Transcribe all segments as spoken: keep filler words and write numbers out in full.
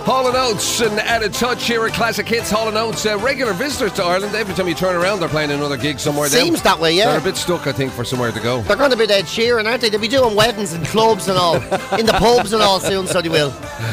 Hall and Oates and Out of Touch here at Classic Hits. Hall and Oates, uh, regular visitors to Ireland. Every time you turn around, they're playing another gig somewhere. Seems down. that way, yeah. They're a bit stuck, I think, for somewhere to go. They're going to be Ed Sheeran, aren't they? They'll be doing weddings and clubs and all. In the pubs and all soon, so they will.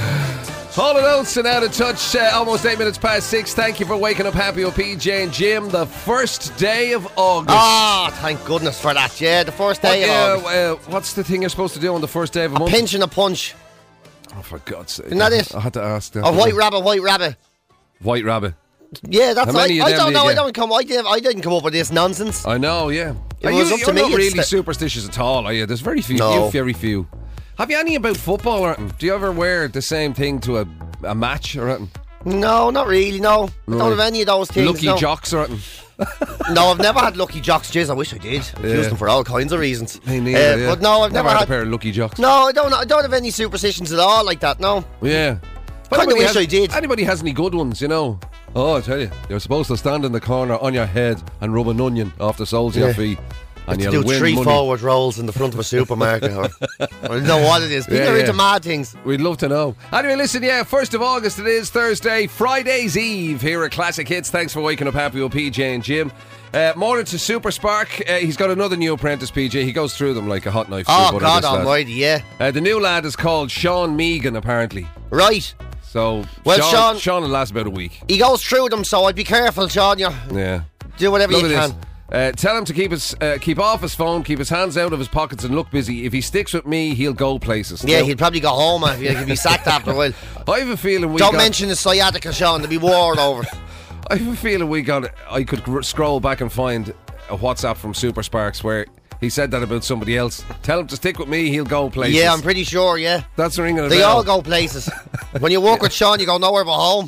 Hall and Oates and Out of Touch, uh, almost eight minutes past six. Thank you for waking up happy with P J and Jim. The first day of August. Ah, oh, thank goodness for that. Yeah, the first day what, of uh, August. Uh, what's the thing you're supposed to do on the first day of a, a month? A pinch and a punch. Oh, for God's sake. Isn't that it? I had to ask that. A white rabbit, white rabbit. White rabbit. Yeah, that's How many I, of I them don't do know. you I get? don't come. I, did, I didn't come up with this nonsense. I know, yeah. It Are was you, up to you're me. not It's really the- superstitious at all, are you? There's very few. No. You very few. Have you any about football or anything? Do you ever wear the same thing to a, a match or anything? No, not really. No, I don't have any of those things. Lucky no. jocks or anything? No, I've never had lucky jocks. Jeez, I wish I did. I've Yeah. used them for all kinds of reasons. Me neither, Uh, yeah. But no, I've never, never, had, had. a pair of lucky jocks. No, I don't. I don't have any superstitions at all like that. No. Yeah. Kinda Anybody wish has, I did. Anybody has any good ones, you know? Oh, I tell you, you're supposed to stand in the corner on your head and rub an onion off the soles of your Yeah. feet. And To you'll do win three money. forward rolls in the front of a supermarket, or, or I don't know what it is. People Yeah, are yeah. into mad things. We'd love to know. Anyway, listen, yeah, first of August it is Thursday, Friday's Eve here at Classic Hits. Thanks for waking up happy with P J and Jim. Uh, morning to Super Spark. Uh, he's got another new apprentice, P J. He goes through them like a hot knife. Oh through butter, God this lad. Almighty, yeah. Uh, the new lad is called Sean Megan, apparently. Right. So, Well, Sean, Sean- Sean will last about a week. He goes through them, so I'd be careful, Sean. You Yeah. do whatever Look you at can. this. Uh, tell him to keep his uh, keep off his phone, keep his hands out of his pockets, and look busy. If he sticks with me, he'll go places. Yeah, Now, he'd probably go home. uh, He'd be sacked after a while. I have a feeling we Don't got, mention the sciatica, Sean. There'll be war over. I have a feeling we got. I could gr- scroll back and find a WhatsApp from Super Sparks where he said that about somebody else. Tell him to stick with me, he'll go places. Yeah, I'm pretty sure. Yeah, That's ringing a they bell. all go places. When you work with Sean, you go nowhere but home.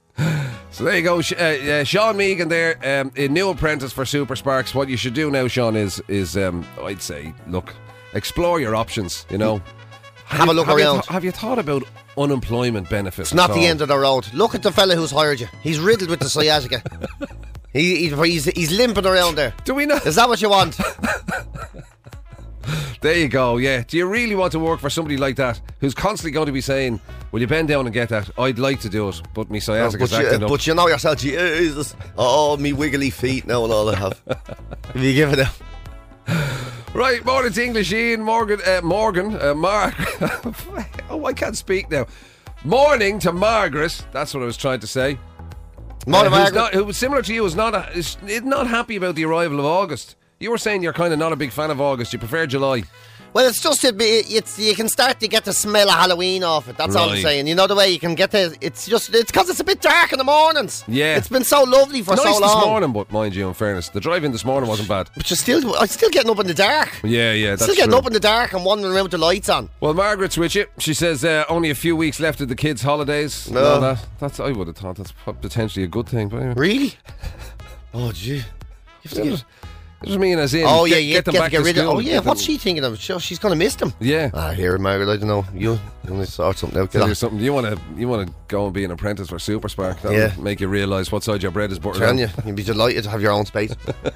So there you go, Sh- uh, uh, Sean Megan there, um, a new apprentice for Super Sparks. What you should do now, Sean, is is um, I'd say, look, explore your options. You know, Have a look have around. You th- have you thought about unemployment benefits? It's not at the all? end of the road. Look at the fella who's hired you. He's riddled with the sciatica. he, he, he's he's limping around there. Do we not? Is that what you want? There you go. Yeah. Do you really want to work for somebody like that who's constantly going to be saying, "Will you bend down and get that?" I'd like to do it, but me sciatica's but, you, acting up. but you know yourself, Jesus. Oh, me wiggly feet now and all I have. If you give it a... Right, morning to English Ian, Morgan, uh, Morgan, uh, Mark. Oh, I can't speak now. Morning to Margaret. That's what I was trying to say. Morning, Uh, who's Margaret. not- who was similar to you, is not a, is, is not happy about the arrival of August. You were saying you're kind of not a big fan of August. You prefer July. Well, it's just a bit, it's you can start to get the smell of Halloween off it. That's all I'm Right. saying. You know the way you can get the. It's just it's because it's a bit dark in the mornings. Yeah. it's been so lovely for Nice so long. this morning, but mind you, in fairness, the drive-in this morning wasn't bad. But you're still, I'm still getting up in the dark. Yeah, yeah, that's still getting true. up in the dark and wandering around with the lights on. Well, Margaret's with you. She says uh, only a few weeks left of the kids' holidays. No. And that, that's I would have thought that's potentially a good thing. But anyway. Really? Oh, gee. You have to get, It was mean as in. oh get, yeah, you get them get back to get to rid school. of. Oh yeah, Get what's them- she thinking of? She- She's gonna miss them. Yeah. Ah, here, Margaret. I don't know. You, you want to sort something out? Tell Get you on. something. You want to you want to go and be an apprentice for Super Spark. That'll Yeah. make you realise what side your bread is buttered Telling on. you, you'd be delighted to have your own space.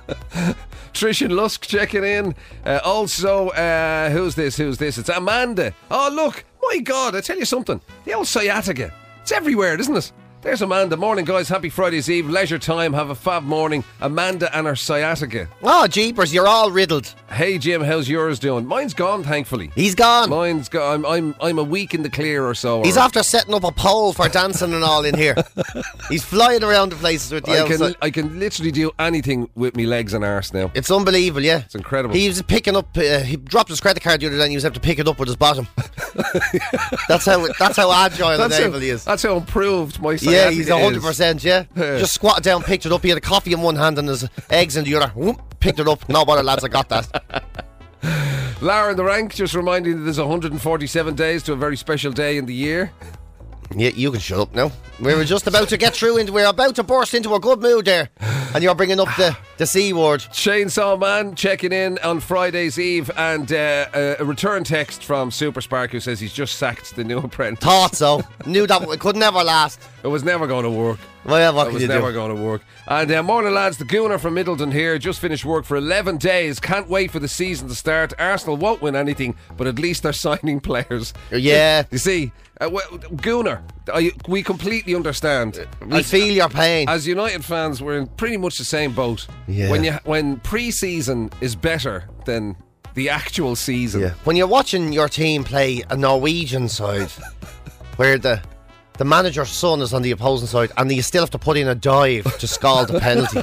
Trish and Lusk checking in. Uh, also, uh, who's this? Who's this? It's Amanda. Oh, look. My God, I tell you something. The old sciatica. It's everywhere, isn't it? There's Amanda. Morning, guys. Happy Friday's Eve. Leisure time. Have a fab morning. Amanda and her sciatica. Oh, jeepers, you're all riddled. Hey, Jim, how's yours doing? Mine's gone, thankfully. He's gone. Mine's gone. I'm, I'm, I'm a week in the clear or so. He's or after setting up a pole for dancing and all in here. He's flying around the places with the I outside. can, I can literally do anything with me legs and arse now. It's unbelievable, yeah. It's incredible. He was picking up. Uh, he dropped his credit card the other day, and he was able to pick it up with his bottom. that's how. That's how agile and That's how, able he is. that's how improved my Yeah, sciatica he's a hundred is. percent. Yeah, Yeah. just squatted down, picked it up. He had a coffee in one hand and his eggs in the other. Whoop, picked it up. No bother, lads. I got that. Lara in the rank, just reminding that there's one hundred forty-seven days to a very special day in the year. Yeah, you can shut up now. We were just about to get through, and we're about to burst into a good mood there, and you're bringing up the the C word. Chainsaw Man checking in on Friday's Eve, and uh, a, a return text from Super Spark who says he's just sacked the new apprentice. Thought so. Knew that it could never last. It was never going to work. Well, what It can was you never do? going to work. And uh, morning, lads. The Gooner from Middleton here. Just finished work for eleven days. Can't wait for the season to start. Arsenal won't win anything, but at least they're signing players. Yeah. You see, Uh, well, Gunnar, I, we completely understand. We As- feel your pain. As United fans, we're in pretty much the same boat. Yeah. When you when pre-season is better than the actual season. Yeah. When you're watching your team play a Norwegian side, where the the manager's son is on the opposing side, and you still have to put in a dive to scald the penalty,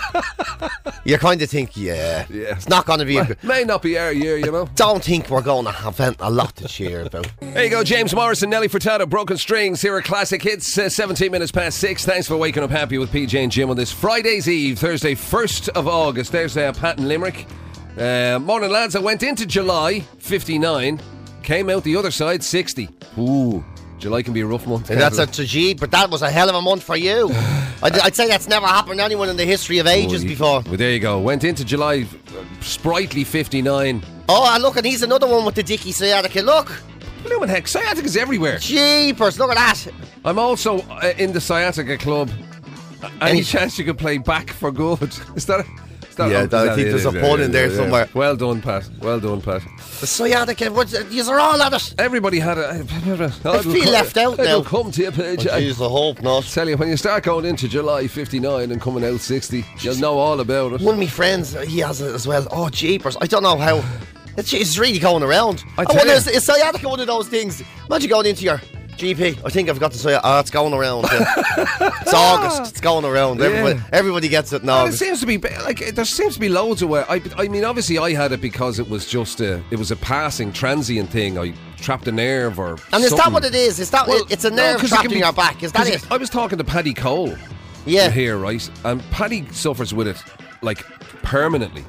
you kind of think, yeah, Yeah. it's not going to be a good. May not be our year, you know. Don't think we're going to have a lot to cheer about. There you go, James Morrison, Nelly Furtado, Broken Strings. Here are classic hits. Uh, seventeen minutes past six. Thanks for waking up happy with P J and Jim on this Friday's Eve, Thursday, first of August. There's uh, Pat and Limerick. Uh, morning, lads. I went into July fifty-nine, came out the other side sixty. Ooh, July can be a rough month. And that's a tragedy, but that was a hell of a month for you. I'd, I'd say that's never happened to anyone in the history of ages Oh, you- before. Well, there you go. Went into July, uh, sprightly fifty-nine. Oh, and look, and he's another one with the Dicky sciatica. Look, Blooming heck, sciatica's everywhere. jeepers, look at that. I'm also uh, in the sciatica club. Uh, Any Any- chance you could play back for good? Is that? Is that Yeah, is I that think it? there's a Yeah, pun yeah, in there yeah, somewhere. yeah. Well done, Pat. Well done, Pat. The sciatica, what, these are all at it. Everybody had a. I feel left out now. It'll come to you, Paige. Oh, jeez, I hope not. Tell you, when you start going into July fifty-nine and coming out sixty, you'll know all about it. One of my friends, uh, he has it as well. Oh, jeepers, I don't know how. It's, it's really going around. I I tell wonder, you. is, is sciatica one of those things? Imagine going into your G P. I think I've got to say, oh, it's going around. Yeah. It's August. It's going around. Yeah. Everybody, everybody gets it in And it August. seems to be like there seems to be loads of. I, I mean, obviously, I had it because it was just a. It was a passing, transient thing. I trapped a nerve or. And is that something. what it is? Is that Well, it's a no, nerve 'cause it trapped can in be- your back? Is that 'cause it? I was talking to Paddy Cole. Yeah. Here, right, and Paddy suffers with it like permanently.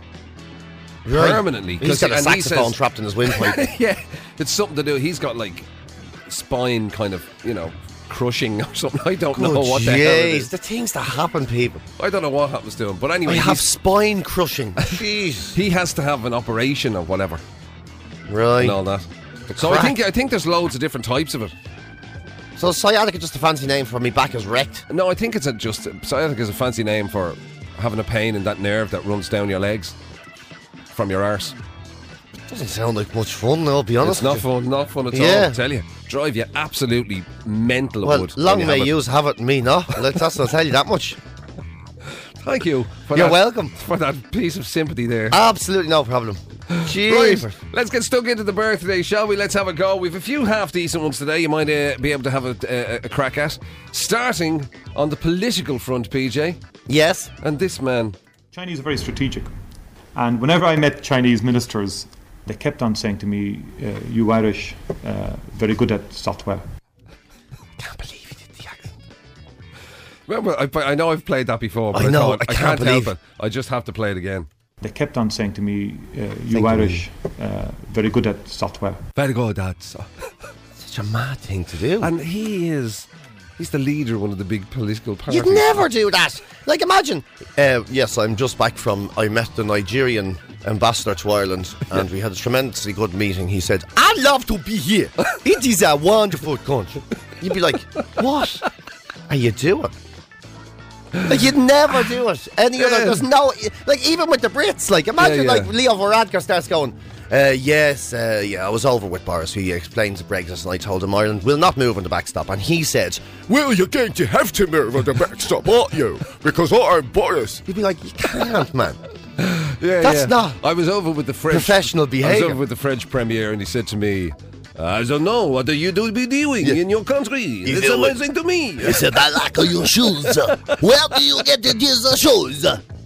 Right. Permanently. He's got a and he saxophone says- trapped in his windpipe. Yeah, it's something to do. He's got like spine kind of, you know, crushing or something. I don't know what the hell it Jeez, is. the things that happen, people. I don't know what happens to him. But anyway, I have he's- spine crushing. Jeez. he has to have an operation or whatever Right. and all that. So I crack. think I think there's loads of different types of it. So sciatica just a fancy name for me back is wrecked. No, I think it's a just sciatica is a fancy name for having a pain in that nerve that runs down your legs from your arse. Doesn't sound like much fun, I'll be honest. It's not with you. fun, not fun at Yeah. all. I tell you, drive you absolutely mental. It Well, would when long you may have it. yous have it and me no. Like, that's I'll tell you that much. Thank you. For You're that, welcome. for that piece of sympathy there. Absolutely no problem. Right, Jeez. let's get stuck into the birthday, shall we? Let's have a go. We've a few half decent ones today. You might uh, be able to have a, a, a crack at. Starting on the political front, P J. Yes. And this man. Chinese are very strategic, and whenever I met Chinese ministers, they kept on saying to me, uh, "You Irish, uh, very good at software." Can't believe he did the accent. Remember, I, I know I've played that before, but I I, know, thought, I I can't can't help believe- it. I just have to play it again. They kept on saying to me, uh, Thank "You you. Irish, uh, very good at software." Very good, that's. Such a mad thing to do. And he is. He's the leader of one of the big political parties. You'd never do that. Like, imagine. Uh, yes, I'm just back from. I met the Nigerian ambassador to Ireland, and we had a tremendously good meeting. He said, "I love to be here. It is a wonderful country." You'd be like, "What are you doing?" Like, you'd never do it. Any other? Yeah. There's no. Like, even with the Brits. Like, imagine Yeah, yeah. like Leo Varadkar starts going. Uh, yes, uh, yeah, I was over with Boris. He explained the Brexit, and I told him Ireland will not move on the backstop. And he said, "Well, you're going to have to move on the backstop, aren't you? Because I'm Boris." You'd be like, "You can't, man." Yeah, That's yeah. not I was over with the French professional I was behaviour. over with the French premier, and he said to me, "I don't know what are you do be doing Yeah. in your country. It's do it. amazing to me." He said, "I like your shoes. Where do you get these shoes?"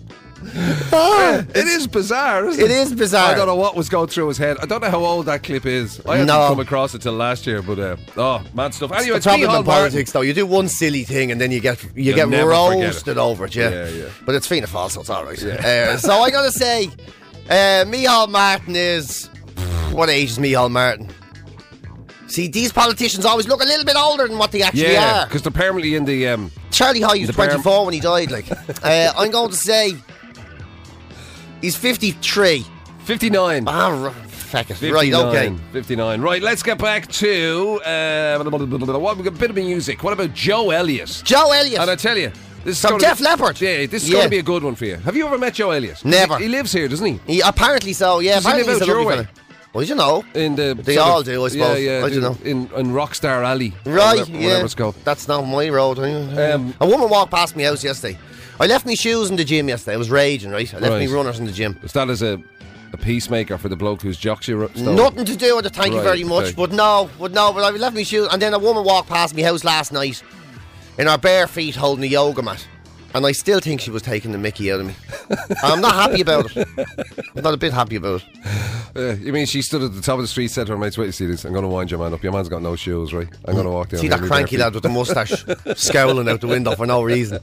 Ah, It is bizarre, isn't it? It is bizarre. I don't know what was going through his head. I don't know how old that clip is. I hadn't No. come across it till last year, but uh, oh, mad stuff. Anyway, the it's me, problem Hal in Martin. politics, though, you do one silly thing and then you get you You'll get never forget roasted it. over it, yeah. Yeah, yeah. But it's Fianna Fáil, so it's all right. Uh, so I gotta say, uh, Micheál Martin is what age is Micheál Martin? See, these politicians always look a little bit older than what they actually Yeah, are. because they're permanently in the. Um, Charlie Hoy was the Bar- twenty-four when he died. Like, uh, I'm going to say he's fifty-three. fifty-nine. Ah, r- feck it. fifty-nine, Right, okay. fifty-nine. Right, let's get back to uh, what, a bit of music. What about Joe Elliott? Joe Elliott. And I tell you, this is From gonna be- Def Leppard. Yeah, this is Yeah. going to be a good one for you. Have you ever met Joe Elliott? Never. He, he lives here, doesn't he? He, apparently so, yeah. Does he apparently live he's out a your lovely way? fella. Well, you know. In the They sort all of- do, I suppose. Yeah, yeah. I don't know. In, in Rockstar Alley. or Right, whatever, yeah. whatever it's called. That's not my road. Um, a woman walked past my house yesterday. I left my shoes in the gym yesterday. I was raging, right? I left Right. my runners in the gym. Is that as a, a peacemaker for the bloke who's jocks you? Nothing to do with it, thank you Right, very much. okay. But no, but no, but I left my shoes. And then a woman walked past my house last night in her bare feet holding a yoga mat. And I still think she was taking the mickey out of me. I'm not happy about it. I'm not a bit happy about it. Uh, you mean she stood at the top of the street, said to her mates, wait, you see this? I'm going to wind your man up. Your man's got no shoes, right? I'm going to walk down See here that with cranky bare lad with the moustache scowling out the window for no reason.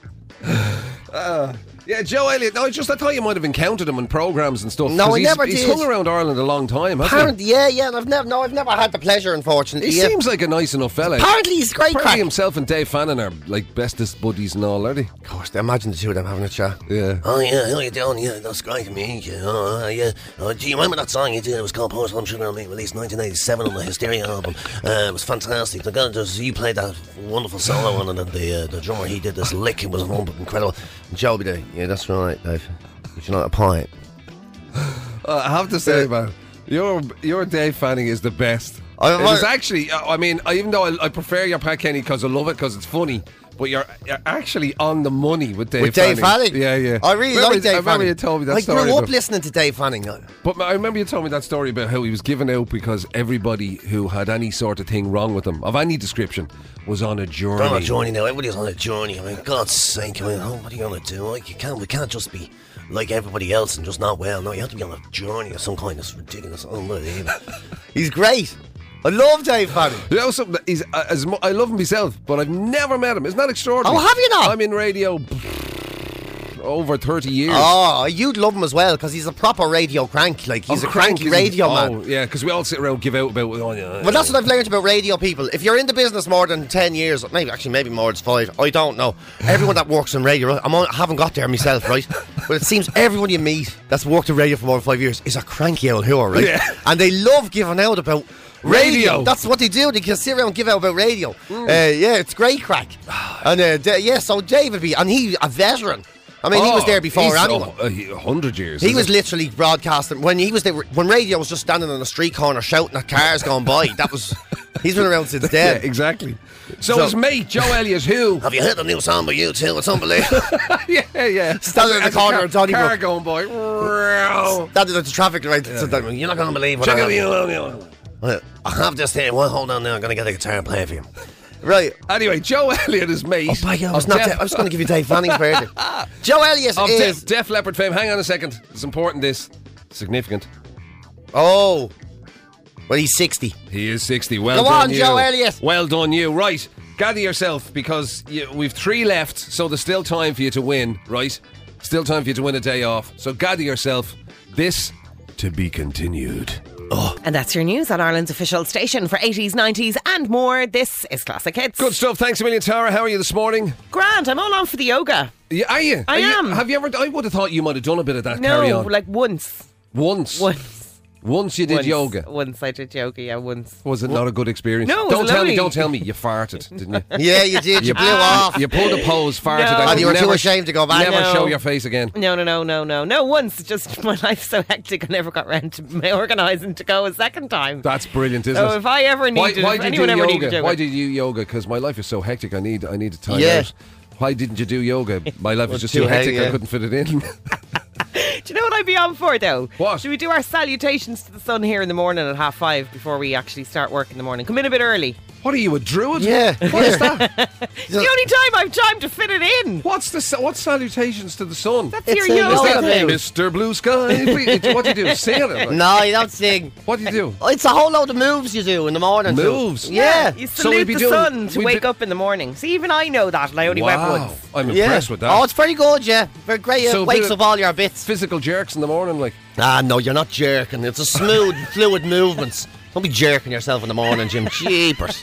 Uh, yeah, Joe Elliott. No, I just I thought you might have encountered him in programmes and stuff. No, 'cause I he's, never He's did. hung around Ireland a long time, hasn't Apparently, yeah, yeah, and I've never, no, I've never had the pleasure, unfortunately. he? He yeah. seems like a nice enough fella. Apparently, he's great Apparently crack. himself and Dave Fannin are like bestest buddies and all, are they? Of course, imagine the two of them having a chat. Yeah. Oh yeah, how you doing? Yeah, that's great to meet you. Oh uh, yeah. Oh, do you remember that song you did? It was called Post Home Sugar on Me, released nineteen eighty-seven on the Hysteria album. Uh, it was fantastic. The guy just you played that wonderful solo on it, and the uh, the drummer he did this lick. It was incredible. Joe be there. Yeah, that's right, Dave. You're not a pint. Uh, I have to say, man, your your Dave Fanning is the best. I- it was actually, uh, I mean, I, even though I, I prefer your Pat Kenny because I love it because it's funny, but you're, you're actually on the money with Dave With Dave Fanning. Fanning? Yeah, yeah. I really remember, like Dave I remember Fanning. you told me that I story. grew up about- listening to Dave Fanning. But I remember you told me that story about how he was given out because everybody who had any sort of thing wrong with them, of any description, was on a journey. I'm on a journey now. Everybody's on a journey. I mean, God's sake! I mean, oh, what are you gonna do? Like, you can't. We can't just be like everybody else and just not well. No, you have to be on a journey of some kind. It's ridiculous. Unbelievable. He's great. I love Dave Fanning. You know something? He's, uh, as mu- I love him myself, but I've never met him. Isn't that extraordinary? Oh, have you not? I'm in radio over thirty years. Oh, you'd love him as well because he's a proper radio crank. Like he's Oh, a cranky isn't- radio oh, man. yeah, because we all sit around and give out about. Oh, yeah, Well, that's what I've learned about radio people. If you're in the business more than ten years, maybe actually maybe more than five, I don't know. Everyone that works in radio, right, I'm on, I haven't got there myself, right? But it seems everyone you meet that's worked in radio for more than five years is a cranky old whore, right? Yeah. And they love giving out about radio. Radio. That's what they do. They can sit around and give out about radio. Uh, yeah, it's great crack. And uh, D- yeah, so David B, and he's a veteran. I mean, he was there before he's, anyone. oh, a hundred years. He isn't was it? literally broadcasting when he was there. When radio was just standing on the street corner shouting at cars going by. That was. He's been around since Yeah, then. exactly. So, So- his mate Joe Elliott, who? Have you heard the new song by you too? It's unbelievable. yeah, yeah. Standing in the As a corner car, of Donnybrook. car going by. Row. That is at the traffic light. So that- You're not gonna believe what Check I out have. the. I have this here. Well, hold on now. I'm gonna get the guitar and play it for you. Right. Anyway, Joe Elliott is mate. Oh my God, I was, of not Def- De- I was going to give you Dave Fanning's birthday. Joe Elliott of is. Def, Def Leppard fame. Hang on a second. It's important. This significant. Oh. Well, he's sixty. He is sixty. Well Go done, on, you. Joe Elliott. Well done, you. Right, gather yourself because you, we've three left, so there's still time for you to win. Right, still time for you to win a day off. So gather yourself. This to be continued. And that's your news on Ireland's official station for eighties, nineties and more. This is Classic Hits. Good stuff. Thanks a million, Tara. How are you this morning? Grant, I'm all on for the yoga. Yeah, are you? I Are you- am. Have you ever? I would have thought you might have done a bit of that. Carry No, on. like once. once. Once. Once you did once, yoga. Once I did yoga, yeah, once. Was it not a good experience? No, it was don't tell lovely. me. Don't tell me. You farted, didn't you? Yeah, you did. You blew off. You pulled a pose, farted. No. I And would you were too never- ashamed to go back. Never No. show your face again. No, no, no, no, no. No, once. Just my life's so hectic I never got round to organising to go a second time. That's brilliant, isn't so it? if I ever Why, needed, why if did anyone you do ever yoga? needed to do Why it. did you yoga? Because my life is so hectic. I need, I need to time Yeah. out. Why didn't you do yoga? My life was just too too hectic. hectic, I yeah. couldn't fit it in. Do you know what I'd be on for though? What? Should we do our salutations to the sun here in the morning at half five before we actually start work in the morning? Come in a bit early. What are you, a druid? Yeah. What is that? It's the only time I've time to fit it in. What's the sa- what salutations to the sun? That's It's your a yoga. yoga thing. move. Mister Blue Sky. Please, what do you do? Sing it. Like, No, you don't sing. What do you do? It's a whole load of moves you do in the morning. too. Moves? Yeah. You So salute we'd be the doing- sun to we'd wake be- up in the morning. See, even I know that, and I only went Wow, once. I'm Yeah. impressed with that. Oh, it's very good, yeah. Very great. It So a wakes bit up all your bits. Physical jerks in the morning, like. Ah, no, you're not jerking. It's a smooth, fluid movements. Don't be jerking yourself in the morning, Jim. Jeepers.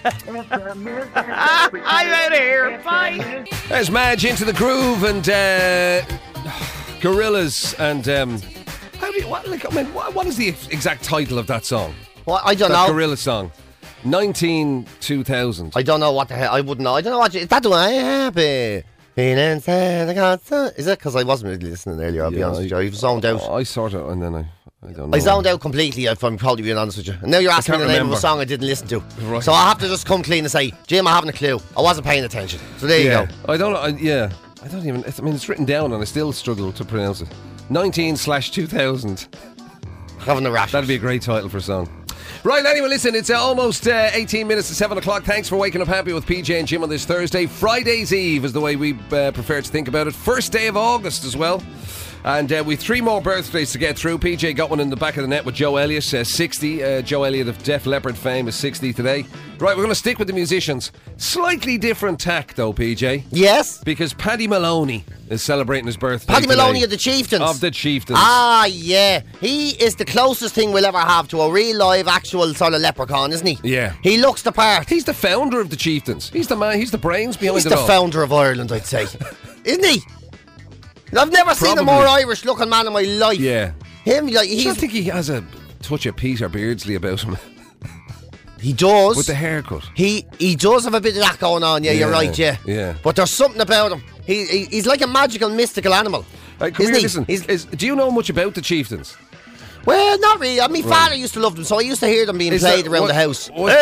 I'm out of here. Bye. There's Madge into the groove and uh, Gorillas and um, how do you, what, like, I mean, what, what is the exact title of that song? Well, I don't That know. Gorilla song, nineteen two thousand. I don't know what the hell. I wouldn't know. I don't know what. You, is that the one? Happy. Feeling sad, I got some- Is it? Because I wasn't really listening earlier, I'll be Yeah, honest I- with you. I was zoned out. I sort of, and then I, I don't know. I zoned out completely, if I'm probably being honest with you. And now you're asking me can't the name remember. of a song I didn't listen to. Right. So I have to just come clean and say, Jim, I haven't a clue. I wasn't paying attention. So there Yeah. you go. I don't know. I, yeah. I don't even. I mean, it's written down and I still struggle to pronounce it. nineteen slash two thousand. Having a rash. That'd be a great title for a song. Right, anyway, listen, it's uh, almost uh, eighteen minutes to seven o'clock. Thanks for waking up happy with P J and Jim on this Thursday. Friday's Eve is the way we uh, prefer to think about it. First day of August as well. And uh, we've three more birthdays to get through. P J got one in the back of the net with Joe Elliott, uh, sixty. Uh, Joe Elliott of Def Leppard fame is sixty today. Right, we're going to stick with the musicians. Slightly different tack, though, P J. Yes? Because Paddy Maloney is celebrating his birthday Paddy today. Maloney of the Chieftains. Of the Chieftains. Ah, yeah. He is the closest thing we'll ever have to a real live, actual sort of leprechaun, isn't he? Yeah. He looks the part. He's the founder of the Chieftains. He's the man. He's the brains behind He's it the all. founder of Ireland, I'd say. Isn't he? I've never seen a Probably. more Irish looking man in my life. Yeah. Him, like, I don't he's, think he has a touch of Peter Beardsley about him he does. with the haircut. He he does have a bit of that going on, yeah, you're Yeah, right, yeah. yeah. But there's something about him. He, he He's like a magical, mystical animal. Right, come Isn't here, he? listen. He's- Is, do you know much about the Chieftains? Well, not really. I mean, father used to love them, so I used to hear them being Is played there- around what- the house. was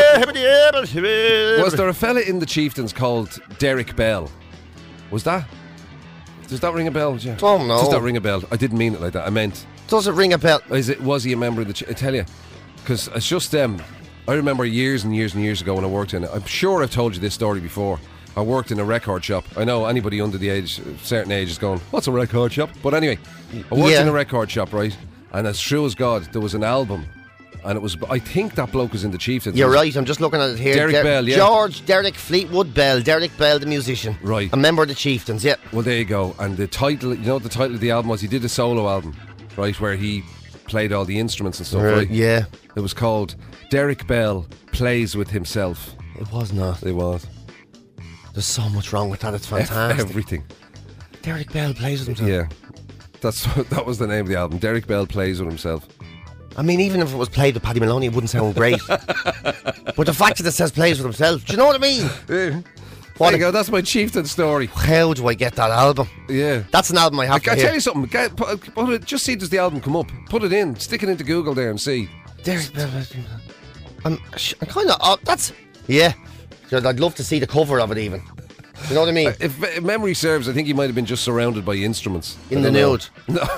Was there a fella in the Chieftains called Derek Bell? Was that? Does that ring a bell? Yeah. Oh, no. Does that ring a bell? I didn't mean it like that. I meant, Does it ring a bell? is it? Was he a member of the? Ch- I tell you, because it's just um, I remember years and years and years ago when I worked in it. I'm sure I've told you this story before. I worked in a record shop. I know anybody under the age, a certain age, is going, "What's a record shop?" But anyway, I worked Yeah. in a record shop, right? And as true as God, there was an album, and it was. I think that bloke was in the Chieftains. You're right, I'm just looking at it here. Derek Der- Bell, yeah. George Derek Fleetwood Bell. Derek Bell, the musician. Right. A member of the Chieftains, yeah. Well, there you go. And the title, you know what the title of the album was? He did a solo album, right, where he played all the instruments and stuff, Right, right? yeah. It was called Derek Bell Plays With Himself. It was not. It was. There's so much wrong with that, it's fantastic. Everything. Derek Bell plays with himself. Yeah. That's that was the name of the album. Derek Bell Plays With Himself. I mean, even if it was played with Paddy Maloney, it wouldn't sound great. But the fact that it says plays with himself, do you know what I mean? Yeah. What There a- you go. That's my Chieftain story. How do I get that album? Yeah. That's an album I have I, to I hear. tell you something. Get, put, put it, just see does the album come up. Put it in. Stick it into Google there and see. Derek Bell. I'm, sh- I'm kind of. Uh, that's. Yeah. I'd love to see the cover of it, even. You know what I mean? If, if memory serves, I think he might have been just surrounded by instruments. In I the don't know.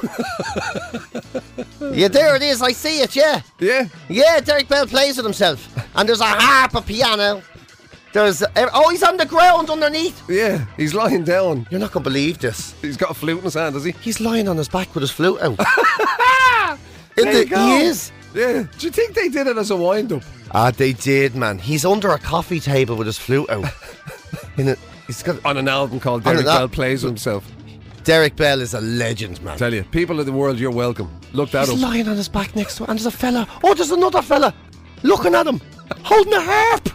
nude. Yeah, there it is. I see it, yeah. Yeah. Yeah, Derek Bell plays with himself. And there's a harp, a piano. There's. Oh, he's on the ground underneath. Yeah. He's lying down. You're not going to believe this. He's got a flute in his hand, does he? He's lying on his back with his flute out. In There the, you go. he is. Yeah. Do you think they did it as a wind-up? Ah, they did, man. He's under a coffee table with his flute out. In a, he's got. On an album called On Derek an al- Bell Plays With Himself. Derek Bell is a legend, man. Tell you, people of the world, you're welcome. Look that He's up. lying on his back next to it, and there's a fella. Oh, there's another fella looking at him, holding a harp.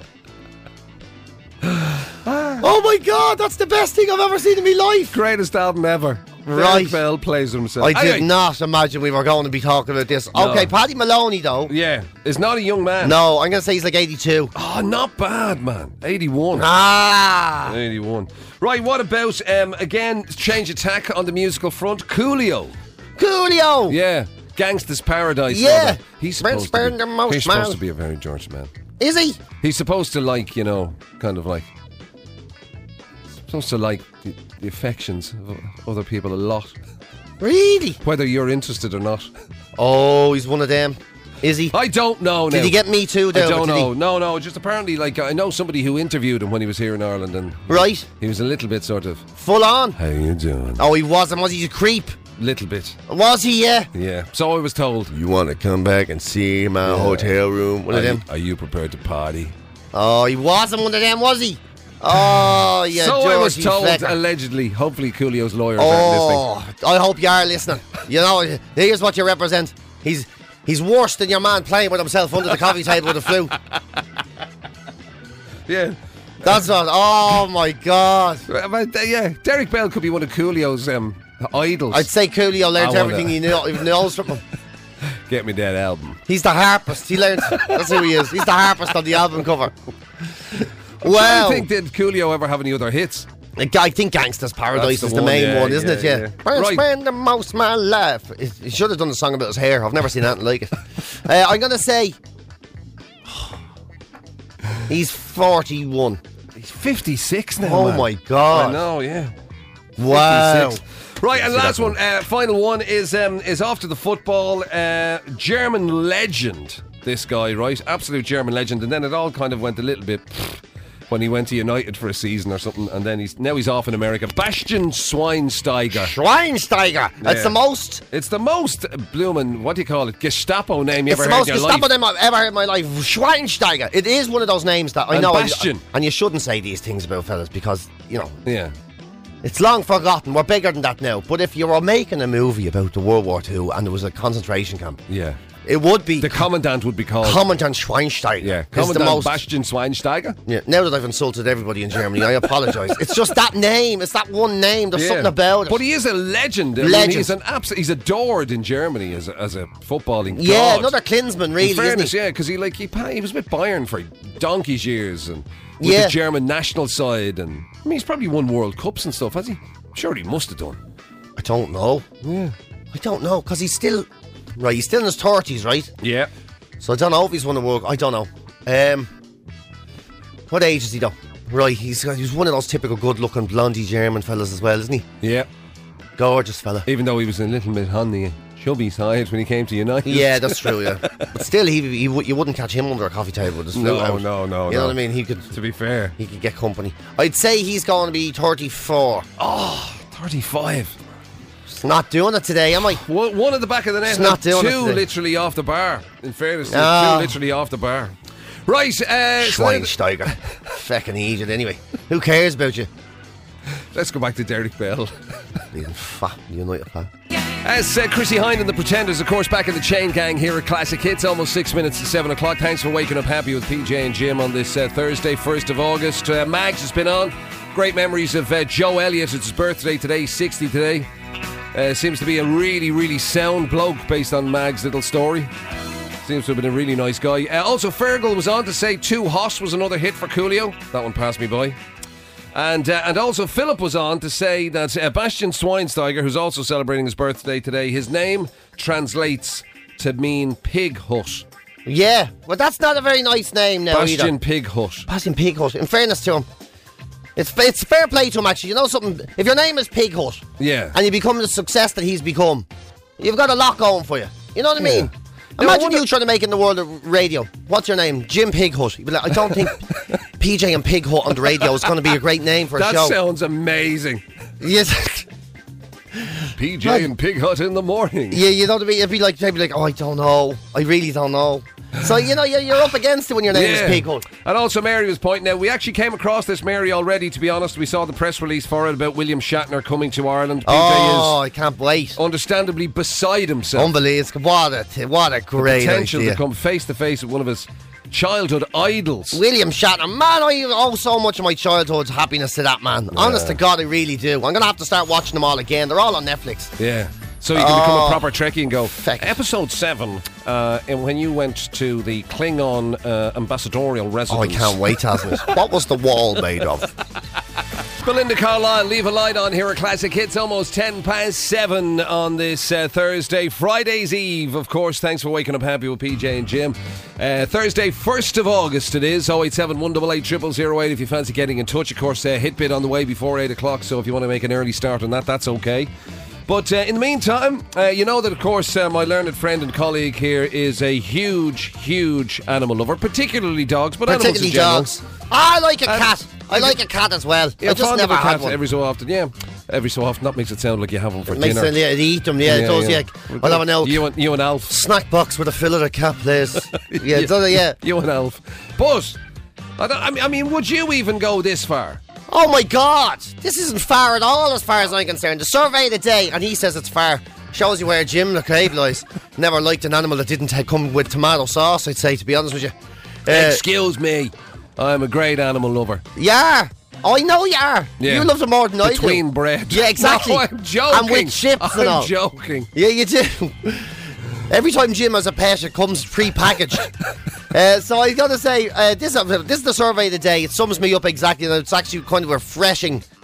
Oh my God, that's the best thing I've ever seen in my life. Greatest album ever. Right. Derek Bell Plays With Himself. I did Anyway, not imagine we were going to be talking about this. No. Okay, Paddy Maloney, though. Yeah. Is not a young man. No, I'm going to say he's like eighty-two. Oh, not bad, man. eighty-one. Ah. eighty-one. Right, what about, um, again, change of tack on the musical front? Coolio. Coolio. Yeah. Gangsta's Paradise. Yeah. all that. He's Brent supposed, to Spurn, be, the most he's supposed man. to be a very George man. Is he? He's supposed to like, you know, kind of like, supposed to like the, the affections of other people a lot. Really? Whether you're interested or not. Oh, he's one of them. Is he? I don't know Did now. he get Me Too there? I don't Did he? know. No, no. Just apparently, like, I know somebody who interviewed him when he was here in Ireland, and Right. he was a little bit sort of, Full on. how you doing? Oh, he wasn't. Was he a creep? Little bit. Was he? Yeah. Yeah. So I was told. You want to come back and see my hotel room? One Are of you, them. are you prepared to party? Oh, he wasn't one of them, was he? Oh, yeah. so I was dirty told, flecker. allegedly. Hopefully, Coolio's lawyers aren't listening. Oh, I hope you are listening. You know, here's what you represent. He's he's worse than your man playing with himself under the coffee table with a flute. Yeah. That's what. Oh my God. Uh, But, uh, yeah, Derek Bell could be one of Coolio's um, idols. I'd say Coolio learns I wanna- everything he, know, he knows from him. Get me that album. He's the harpist. He learns. That's who he is. He's the harpist on the album cover. I Wow. don't think did Coolio ever have any other hits? I think Gangsta's Paradise That's the is the one, main yeah, one, isn't yeah, it? Yeah. yeah. Where I Right. spend the most of my life. He should have done a song about his hair. I've never seen anything like it. uh, I'm going to say he's forty-one. He's fifty-six now. Oh man. my God. I know, yeah. Wow. fifty-six. Right, and See last that one, uh, final one is um, is after the football. Uh, German legend, this guy, right? Absolute German legend. And then it all kind of went a little bit when he went to United for a season or something, and then he's now he's off in America. Bastian Schweinsteiger. Schweinsteiger. That's Yeah. the most. It's the most blooming, what do you call it, Gestapo name you It's ever the heard most in your Gestapo life. name I've ever heard in my life. Schweinsteiger. It is one of those names that I And know. I- Bastian. and you shouldn't say these things about fellas because, you know, Yeah. it's long forgotten. We're bigger than that now. But if you were making a movie about the World War Two and there was a concentration camp, Yeah. it would be The commandant would be called. Commandant Schweinsteiger. yeah. It's the Commandant most. Bastian Schweinsteiger. Yeah, now that I've insulted everybody in Germany, I apologise. It's just that name. It's that one name. There's Yeah. something about it. But he is a legend. I mean, Legend. he's an abs- He's adored in Germany as a, as a footballing yeah, god. another Klinsmann, really, In fairness, isn't he? yeah, because he like he pa- he was with Bayern for donkey's years and with Yeah. the German national side, and I mean he's probably won World Cups and stuff, has he? Sure, he must have done. I don't know. Yeah. I don't know, because he's still... Right, he's still in his thirties, right? Yeah. So I don't know if he's won a World... I don't know. Um, what age is he, though? Right, he's, he's one of those typical good-looking blondie German fellas as well, isn't he? Yeah. Gorgeous fella. Even though he was a little bit on the chubby side when he came to United. Yeah, that's true, yeah. But still, he, he, w- you wouldn't catch him under a coffee table with his No, flute out. no, no, You know no. what I mean? He could... To be fair. He could get company. I'd say he's going to be thirty-four. thirty-five. It's not doing it today, am I? One, one at the back of the net, It's not and doing it two today. literally off the bar. In fairness, Ah. two literally off the bar. Right, uh, so then- Schweinsteiger. Fucking idiot, anyway. Who cares about you? let's go back to Derek Bell. Being fat, United fan. As uh, Chrissy Hine and the Pretenders, of course, back in the Chain Gang here at Classic Hits, almost six minutes to seven o'clock. Thanks for waking up happy with P J and Jim on this uh, Thursday, first of August. Uh, Mags has been on. Great memories of uh, Joe Elliott. It's his birthday today, sixty today. Uh, seems to be a really, really sound bloke based on Mag's little story. Seems to have been a really nice guy. Uh, also, Fergal was on to say Too Hot was another hit for Coolio. That one passed me by. And uh, and also Philip was on to say that uh, Bastian Schweinsteiger, who's also celebrating his birthday today, his name translates to mean pig hut. Yeah, well, that's not a very nice name now Bastian either. Pig Hut. Bastian Pig Hut. In fairness to him, it's it's fair play to him, actually. You know something? If your name is Pig Hut, Yeah. and you become the success that he's become, you've got a lot going for you. You know what I mean? Yeah. Now, I Imagine wonder- you trying to make it in the world of radio. What's your name? Jim Pig Hut. You'd be like, I don't think P J and Pig Hut on the radio is going to be a great name for a That show. sounds amazing. Yes. P J and Pig Hut in the morning. Yeah, you know what I mean? It'd be like, they'd be like, oh, I don't know. I really don't know. So, you know, you're, you're up against it when your name Yeah. is Pig Hut. And also Mary was pointing out, we actually came across this, Mary, already, to be honest. We saw the press release for it about William Shatner coming to Ireland. P J Oh, I can't wait. is understandably beside himself. Unbelievable. What a, t- what a great Potential idea. to come face to face with one of his childhood idols. William Shatner, man, I owe so much of my childhood's happiness to that man. Honest to God, I really do. I'm going to have to start watching them all again. They're all on Netflix. Yeah. So you can become a Oh. proper Trekkie and go. Feck. Episode seven, uh, and when you went to the Klingon uh, ambassadorial Oh, I residence. can't wait, Tasman. What was the wall made of? Belinda Carlisle, leave a light on here at Classic Hits, almost ten past seven on this uh, Thursday, Friday's Eve, of course. Thanks for waking up happy with P J and Jim. Uh, Thursday, first of August it is, oh eight seven, one eight eight, zero zero zero eight if you fancy getting in touch. Of course, uh, Hitbit on the way before eight o'clock, so if you want to make an early start on that, that's okay. But uh, in the meantime, uh, you know that, of course, uh, my learned friend and colleague here is a huge, huge animal lover, particularly dogs, but animals in Particularly general. dogs. I like a And- cat. I like a cat as well. Yeah, I just fond never of a had cat one. every so often, yeah. Every so often, that makes it sound like you have one for It makes dinner. sense, yeah, to eat them, yeah, it does, yeah. I'll have an elk. You and, you and Alf. Snack box with a fillet of cat, please. Yeah, it does, yeah. You and Alf. But, I, don't, I, mean, I mean, would you even go this far? Oh my God! This isn't far at all as far as I'm concerned. The survey of the day, and he says it's far, shows you where Jim McCabe lies. Never liked an animal that didn't have- come with tomato sauce, I'd say, to be honest with you. Uh, Excuse me. I'm a great animal lover. yeah. Oh, I know you are. Yeah. You love them more than I do. Between bread. Yeah, exactly. No, I'm joking. And with chips I'm and all. joking. Yeah, you do. Every time Jim has a pet, it comes pre-packaged. uh, so I got to say, uh, this, uh, this is the survey of the day. It sums me up exactly. And it's actually kind of refreshing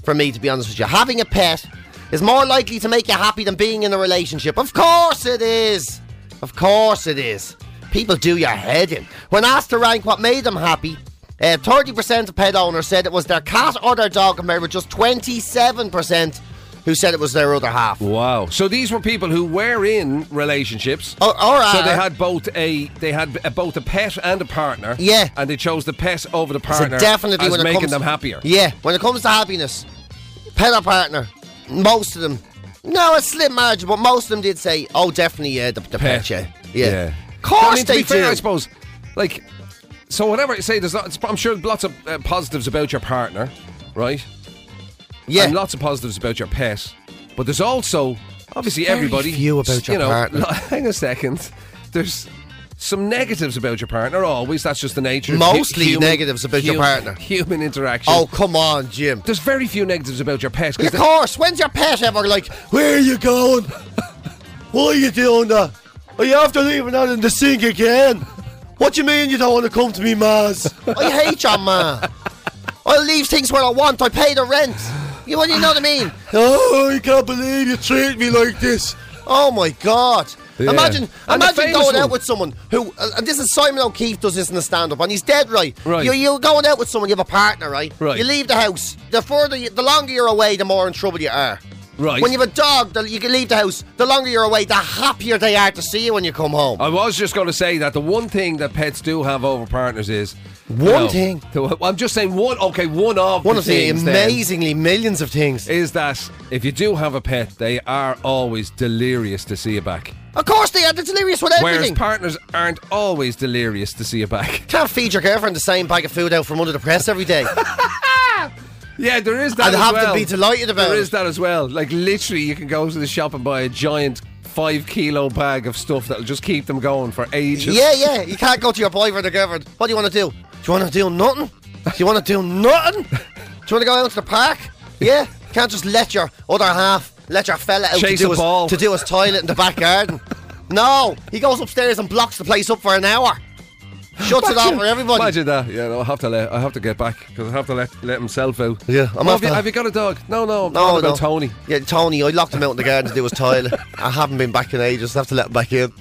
for me, to be honest with you. Having a pet is more likely to make you happy than being in a relationship. Of course it is. Of course it is. People do your head in. When asked to rank what made them happy, uh, thirty percent of pet owners said it was their cat or their dog, compared with just twenty-seven percent who said it was their other half. Wow. So these were people who were in relationships. Or, or so uh, they had both a they had a, both a pet and a partner. Yeah. And they chose the pet over the so partner definitely as when it making comes, them happier. Yeah, when it comes to happiness, pet or partner, most of them, no, a slim margin, but most of them did say, oh, definitely, yeah, the, the pet, Pet. yeah. Yeah. Yeah. Of course I mean, to they be fair, do. I suppose, like, so whatever you say, there's not, I'm sure lots of uh, positives about your partner, right? Yeah. And lots of positives about your pet. But there's also, obviously, Very everybody. few about your you know, partner. Hang a second. There's some negatives about your partner, always. That's just the nature of Mostly hu- human, negatives about your hum- partner. Human interaction. Oh, come on, Jim. There's very few negatives about your pet. 'cause Of they- course, when's your pet ever like, where are you going? Why are you doing that? Are you after leaving that in the sink again? What do you mean you don't want to come to me, Maz? I hate your ma. I leave things where I want. I pay the rent. You, you know what I mean? Oh, I can't believe you treat me like this. Oh my God. Yeah. Imagine, And the imagine famous going out one. with someone who, uh, and this is Simon O'Keefe does this in the stand-up, and he's dead right. Right. You, you're going out with someone, you have a partner, right? Right. You leave the house. The further, you, the longer you're away, the more in trouble you are. Right. When you have a dog, the, you can leave the house. The longer you're away, the happier they are to see you when you come home. I was just going to say that the one thing that pets do have over partners is you One know, thing? the- I'm just saying one. Okay, one of One the of the things then amazingly millions of things. is that if you do have a pet, they are always delirious to see you back. Of course they are. They're delirious with Whereas everything. partners aren't always delirious to see you back. Can't feed your girlfriend the same bag of food out from under the press every day. Yeah, there is that I'd as have well. to be delighted about There it. is that as well. Like literally, you can go to the shop and buy a giant five kilo bag of stuff that'll just keep them going for ages. Yeah, yeah. You can't go to your boyfriend or girlfriend. What do you want to do? Do you want to do nothing? Do you want to do nothing? Do you want to go out to the park? Yeah. Can't just let your other half, let your fella out Chase to a do, his, ball. to do his toilet in the back garden. No, he goes upstairs and blocks the place up for an hour. Shuts it off for everybody. Imagine that. Yeah, no, I have to let. I have to get back because I have to let let himself out. Yeah, I'm Oh, off have, you, to- have you got a dog? No, no. No, What about no. Tony? Yeah, Tony. I locked him out in the garden to do his toilet. I haven't been back in ages. I have to let him back in.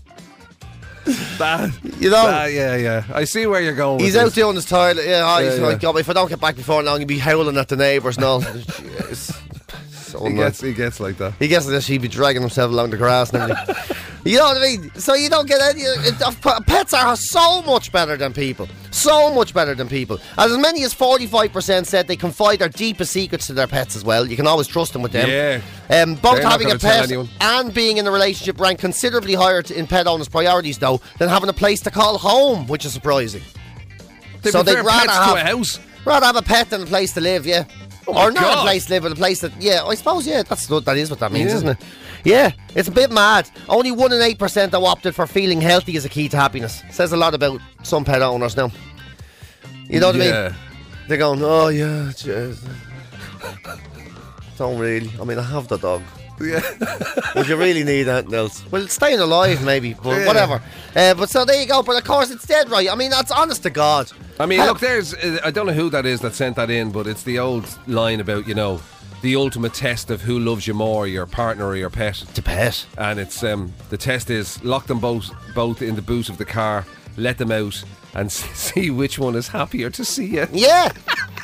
That, You know, that, yeah, yeah. I see where you're going. he's with out this. doing his toilet. Yeah, oh, he's Yeah, like, yeah. "God, if I don't get back before long, he'll be howling at the neighbours and all." Jeez. So He annoying. gets, he gets like that. He gets this, he'd be dragging himself along the grass and everything. You know what I mean? So you don't get any. It, uh, pets are so much better than people. So much better than people. As many as forty-five percent said they confide their deepest secrets to their pets as well. You can always trust them with them. Yeah. Um, both They're not having a gonna tell pet anyone. and being in a relationship rank considerably higher to, in pet owners' priorities, though, than having a place to call home, which is surprising. They So they'd prefer rather pets have- to a house. Rather have a pet than a place to live, yeah. Oh my or not God. a place to live, but a place that, yeah, I suppose, yeah, that's what that is what that means, Yeah. isn't it? Yeah, it's a bit mad. Only one in eight percent though opted for feeling healthy as a key to happiness. Says a lot about some pet owners now. You know what I Yeah. mean? They're going, oh yeah, jeez. Don't really. I mean, I have the dog. Yeah. Would you really need anything else? Well, staying alive maybe, but Yeah. whatever. Uh, but so there you go. But of course, it's dead right. I mean, that's honest to God. I mean, How- look, there's. Uh, I don't know who that is that sent that in, but it's the old line about, you know, the ultimate test of who loves you more, your partner or your pet. To pet. And it's um, the test is lock them both both in the boot of the car, let them out, and s- see which one is happier to see you. Yeah.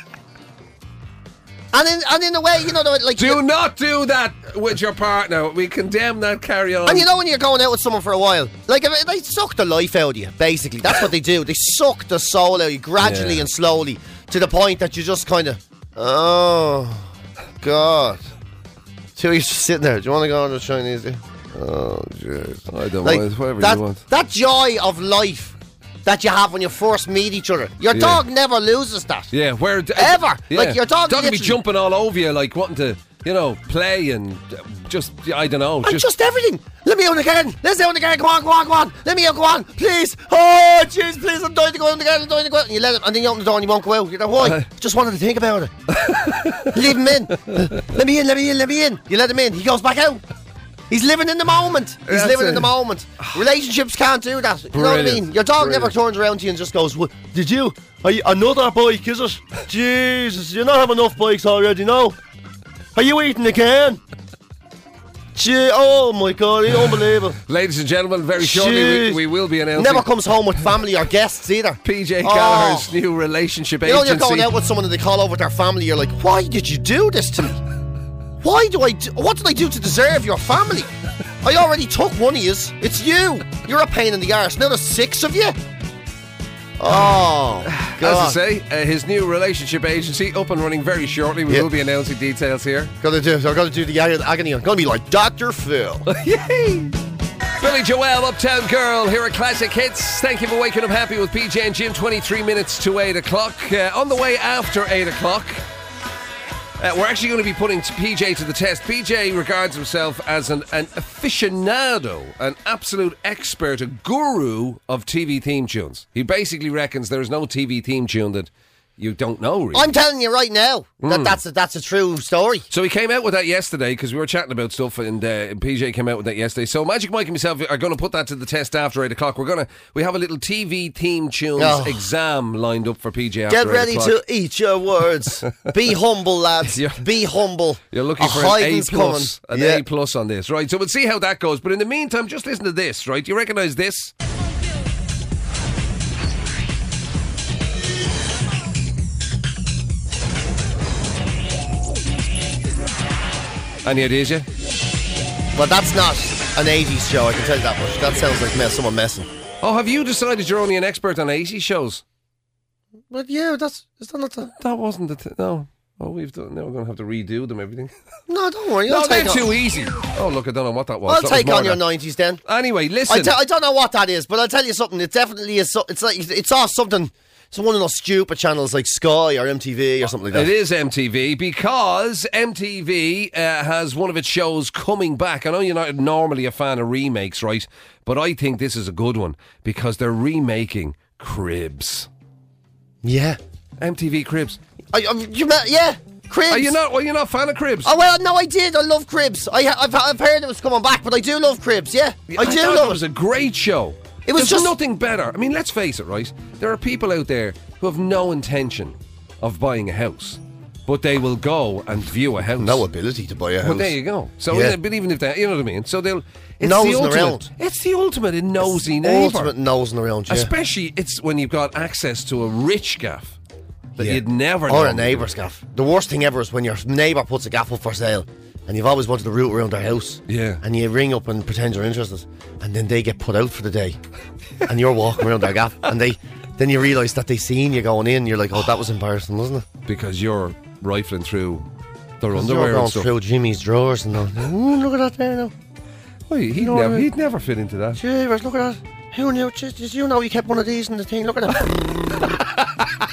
And in, and in a way, you know, like... Do not do that with your partner. We condemn that. Carry on. And you know when you're going out with someone for a while, like if it- they suck the life out of you, basically. That's what they do. They suck the soul out of you gradually Yeah. and slowly to the point that you just kind of, oh, God. So you're just sitting there. Do you want to go on the Chinese? Oh, jeez. I don't Like, mind. Whatever that, you want. that joy of life that you have when you first meet each other. Your Yeah. dog never loses that. Yeah, where Ever. Like, your dog Dog can be literally- jumping all over you, like wanting to, you know, play and uh, just I don't know, And just, just, everything. Let me out in the garden. Let's out in the garden. Come on, come on, come on. Let me out, go on. Please. Oh, jeez, please. I'm dying to go out in the garden. I'm dying to go out. And you let him, and then you open the door and he won't go out. You know why? Uh. Just wanted to think about it. Leave him in. Let me in, let me in, let me in. You let him in. He goes back out. He's living in the moment. He's That's living it. in the moment. Relationships can't do that. You know what I Brilliant. mean? Your dog Brilliant. never turns around to you and just goes, "What did you? Are you another bike, is it? Jesus, you not have enough bikes already, no? Are you eating again? Gee, oh my God, unbelievable. Ladies and gentlemen, very shortly we, Jeez. we will be announcing Never comes home with family or guests either. P J Oh. Gallagher's new relationship You know, agency. you're going out with someone and they call over their family. You're like, why did you do this to me? Why do I do, what did I do to deserve your family? I already took one of yous. It's you. You're a pain in the arse. Now there's six of you. Oh, As God. I say, uh, his new relationship agency up and running very shortly. We Yeah. will be announcing details here. Gotta do. I gotta do the ag- agony. I'm gonna be like Doctor Phil. Yay! Billy Joel, Uptown Girl, here at Classic Hits. Thank you for waking up happy with P J and Jim. twenty-three minutes to eight o'clock. Uh, on the way after eight o'clock, uh, we're actually going to be putting P J to the test. P J regards himself as an, an aficionado, an absolute expert, a guru of T V theme tunes. He basically reckons there is no T V theme tune that you don't know, really. I'm telling you right now that that's a, that's a true story. So he came out with that yesterday because we were chatting about stuff, and uh, P J came out with that yesterday. So Magic Mike and myself are going to put that to the test after eight o'clock. We're gonna we have a little T V theme tunes Oh. exam lined up for P J. After Get eight ready o'clock. to eat your words. Be humble, lads. You're- Be humble. You're looking A for an A hiding's plus, coming. an Yeah. A plus on this, right? So we'll see how that goes. But in the meantime, just listen to this, right? Do you recognise this? Any ideas, yeah? Well, that's not an eighties show, I can tell you that much. That sounds like mess, someone messing. Oh, have you decided you're only an expert on eighties shows? But yeah, that's is that not the... That wasn't the t- no. Oh, we've done. Now we're going to have to redo them. Everything. No, don't worry. No, I'll they're take too on, easy. Oh, look, I don't know what that was. I'll That was take more on your than- nineties then. Anyway, listen. I, te- I don't know what that is, but I'll tell you something. It definitely is. So, it's like it's off something. It's one of those stupid channels like Sky or M T V or something like that. It is M T V because M T V uh, has one of its shows coming back. I know you're not normally a fan of remakes, right? But I think this is a good one because they're remaking Cribs. Yeah. M T V Cribs. I, I, you met, yeah. Cribs. Are you not? Are you not a fan of Cribs? Oh well, no, I did. I love Cribs. I, I've, I've heard it was coming back, but I do love Cribs. Yeah, I do thought love it was it. a great show. It was There's just- nothing better. I mean, let's face it, right? There are people out there who have no intention of buying a house, but they will go and view a house. No ability to buy a house. Well, there you go. So, Yeah. but even if that, you know what I mean. So they'll it's Nosing the ultimate. around. It's the ultimate in nosy neighbour. Ultimate nosing around, yeah. Especially it's when you've got access to a rich gaff that Yeah. you'd never. Or a normally neighbour's do. gaff. The worst thing ever is when your neighbour puts a gaff up for sale and you've always wanted to root around their house. Yeah. And you ring up and pretend you're interested and then they get put out for the day and you're walking around their gaff and they then you realise that they seen you going in. You're like, oh, that was embarrassing, wasn't it? because you're rifling through their You're underwear going and stuff. through Jimmy's drawers and all. Ooh, look at that there now. Well, he'd, know never, what I mean? he'd never fit into that. Jeebus, look at that. Who knew? Just, just, you know you kept one of these in the thing. Look at that.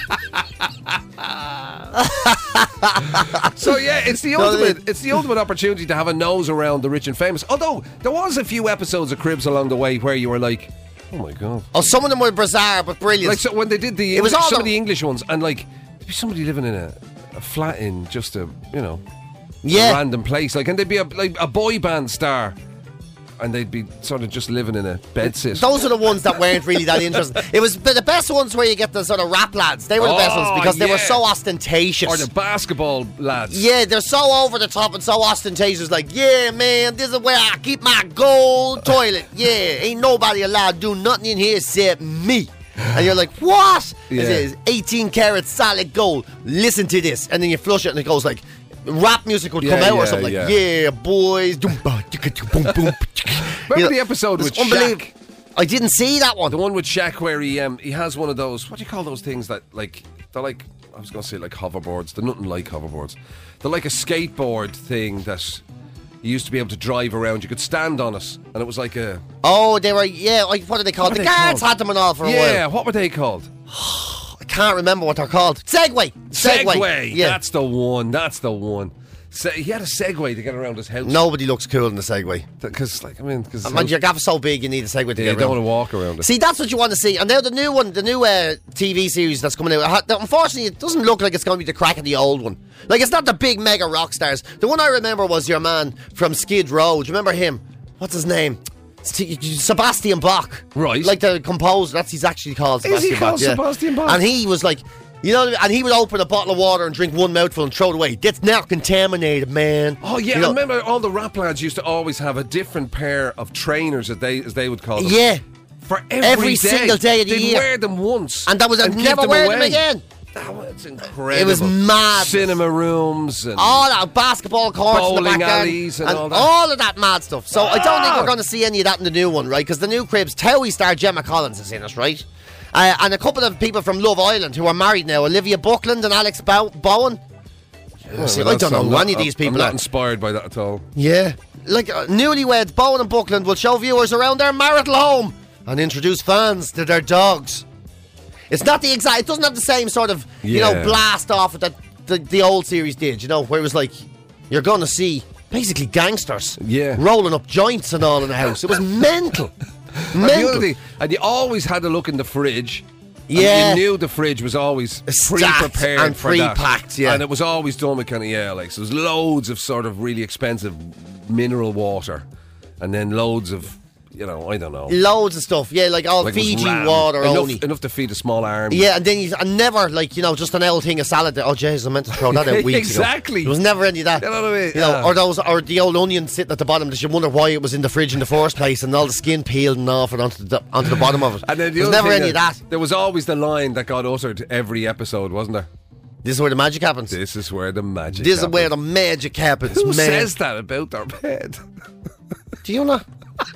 So yeah, it's the No, ultimate. It's the ultimate opportunity to have a nose around the rich and famous. Although there was a few episodes of Cribs along the way where you were like, "Oh my god!" Oh, some of them were bizarre but brilliant. Like so when they did the It was English, all some the- of the English ones, and like there'd be somebody living in a, a flat in just a you know yeah. a random place, like, and they'd be a like a boy band star, and they'd be sort of just living in a bedsit. Those are the ones that weren't really that interesting. It was but the best ones where you get the sort of rap lads. They were the best Oh, ones because they were yeah. so ostentatious. Or the basketball lads. Yeah, they're so over the top and so ostentatious. Like, yeah, man, this is where I keep my gold toilet. Yeah, ain't nobody allowed to do nothing in here except me. And you're like, what? Yeah. It says eighteen karat solid gold. Listen to this. And then you flush it and it goes like, rap music would come Yeah, out or yeah, something like, yeah. yeah, boys. Boom, boom, boom. Remember the episode with It's unbelievable. Shaq? I didn't see that one. The one with Shaq where he um he has one of those, what do you call those things that like they're like I was gonna say like hoverboards. They're nothing like hoverboards. They're like a skateboard thing that you used to be able to drive around. You could stand on it, and it was like a Oh, they were, yeah, like, what are they called? What are The they guards called? had them and all for a yeah. while. What were they called? I can't remember what they're called. Segway. Segway. Segway. Yeah. That's the one. That's the one. Se- he had a Segway to get around his house. Nobody looks cool in the Segway. Because, like, I mean, because Man, your gaff is so big, you need a Segway to yeah, you get don't around. want to walk around it. See, that's what you want to see. And now the new one, the new uh, T V series that's coming out, ha- unfortunately, it doesn't look like it's going to be the crack of the old one. Like, it's not the big mega rock stars. The one I remember was your man from Skid Row. Do you remember him? What's his name? Sebastian Bach. Right. Like the composer. That's he's actually called Is Sebastian he called Bach. yeah. Sebastian Bach? And he was like, you know, and he would open a bottle of water and drink one mouthful and throw it away. That's now contaminated, man. Oh yeah, You know- I remember all the rap lads used to always have a different pair of trainers, as they as they would call them. Yeah. For every, Every day. single day of the They'd year. wear them once, And that was, I'd give never them wear away. them again. That was incredible. It was mad. Cinema rooms and All that basketball courts in the Bowling back garden, alleys and all that. of that mad stuff. So I don't think Ah. we're going to see any of that in the new one, right? Because the new Cribs, Towie star Gemma Collins is in it, right? Uh, and a couple of people from Love Island who are married now, Olivia Buckland and Alex Bow- Bowen. Yeah, See, well, I that's- don't know I'm who not- any of these I'm- people I'm not are. inspired by that at all. Yeah. Like uh, newlyweds, Bowen and Buckland will show viewers around their marital home and introduce fans to their dogs. It's not the exact, it doesn't have the same sort of, you know, Yeah. blast off that the, the old series did, you know, where it was like, you're going to see basically gangsters Yeah. rolling up joints and all in the house. It was mental. And the other mental. thing, and you always had to look in the fridge. and Yeah. you knew the fridge was always Stacked pre-prepared and for that. pre-packed, yeah. And it was always done with kind of, yeah, like, so there was loads of sort of really expensive mineral water, and then loads of, you know, I don't know. Loads of stuff. Yeah, like all Like it was Fiji ram. water enough, only. enough to feed a small army. Yeah, and then you and never like you know just an old thing of salad. That, oh, jeez, I meant to throw that out weeks Exactly. ago. There was never any of that. You know what I mean? You know, Yeah. or those, or the old onion sitting at the bottom that you wonder why it was in the fridge in the first place, and all the skin peeled and off and onto the onto the bottom of it. And then the there was other never thing any of that. There was always the line that got uttered every episode, wasn't there? This is where the magic happens. This, This is where the magic is happens. where the magic happens. Who man. says that about their bed? Do you know?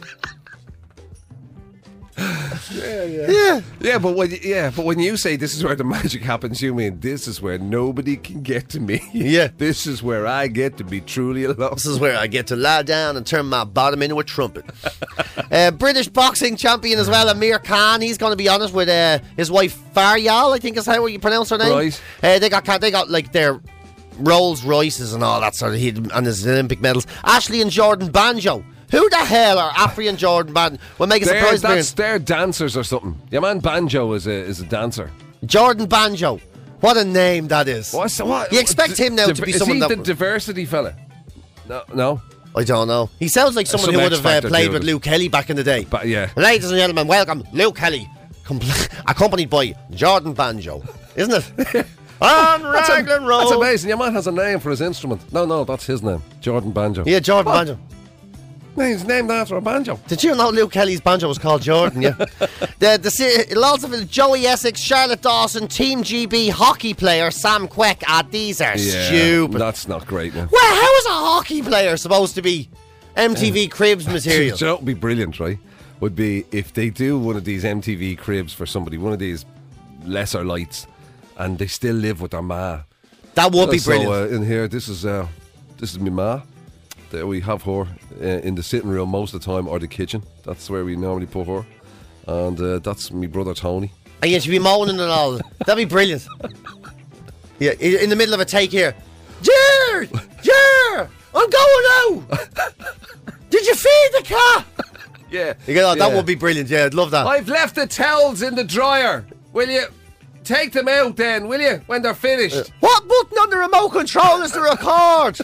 yeah, yeah. Yeah. Yeah, but when yeah, but when you say this is where the magic happens, you mean this is where nobody can get to me. Yeah. This is where I get to be truly alone. This is where I get to lie down and turn my bottom into a trumpet. uh, British boxing champion as well, Amir Khan. He's going to be honest with uh, his wife Faryal, I think is how you pronounce her name. Right. Uh, they got they got like their Rolls Royces and all that sort of hidden and his Olympic medals. Ashley and Jordan Banjo. Who the hell are Afri and Jordan Banjo? We'll make a They're, surprise that's appearance. they're dancers or something. Your man Banjo is a is a dancer. Jordan Banjo. What a name that is. What's what? You expect him now to be is someone he that- the diversity fella? No, no. I don't know. He sounds like someone Some who would X have uh, Factor played dude. with Luke Kelly back in the day. But yeah. Ladies and gentlemen, welcome Luke Kelly, compl- accompanied by Jordan Banjo. Isn't it? On That's, a- Raglan Road. that's amazing. Your man has a name for his instrument. No, no, that's his name. Jordan Banjo. Yeah, Jordan What? Banjo. He's named after a banjo. Did you know Luke Kelly's banjo was called Jordan? Yeah. the the se- it'll also be Joey Essex, Charlotte Dawson, Team G B hockey player Sam Queck. Ah, these are stupid. That's not great now. Well, how is a hockey player supposed to be M T V Cribs material? Do you know what would be brilliant, right? Would be if they do one of these M T V Cribs for somebody, one of these lesser lights, and they still live with their ma. That would be so, brilliant. uh, in here, this is uh, this is my ma. There we have her uh, in the sitting room most of the time, or the kitchen. That's where we normally put her. And uh, that's my brother Tony. And you should be moaning and all. That'd be brilliant. Yeah, in in the middle of a take here. Jer! Jer! I'm going out! Did you feed the cat? Yeah, You get on, that yeah. would be brilliant. Yeah, I'd love that. I've left the towels in the dryer. Will you take them out then? Will you when they're finished? What button on the remote control is to record?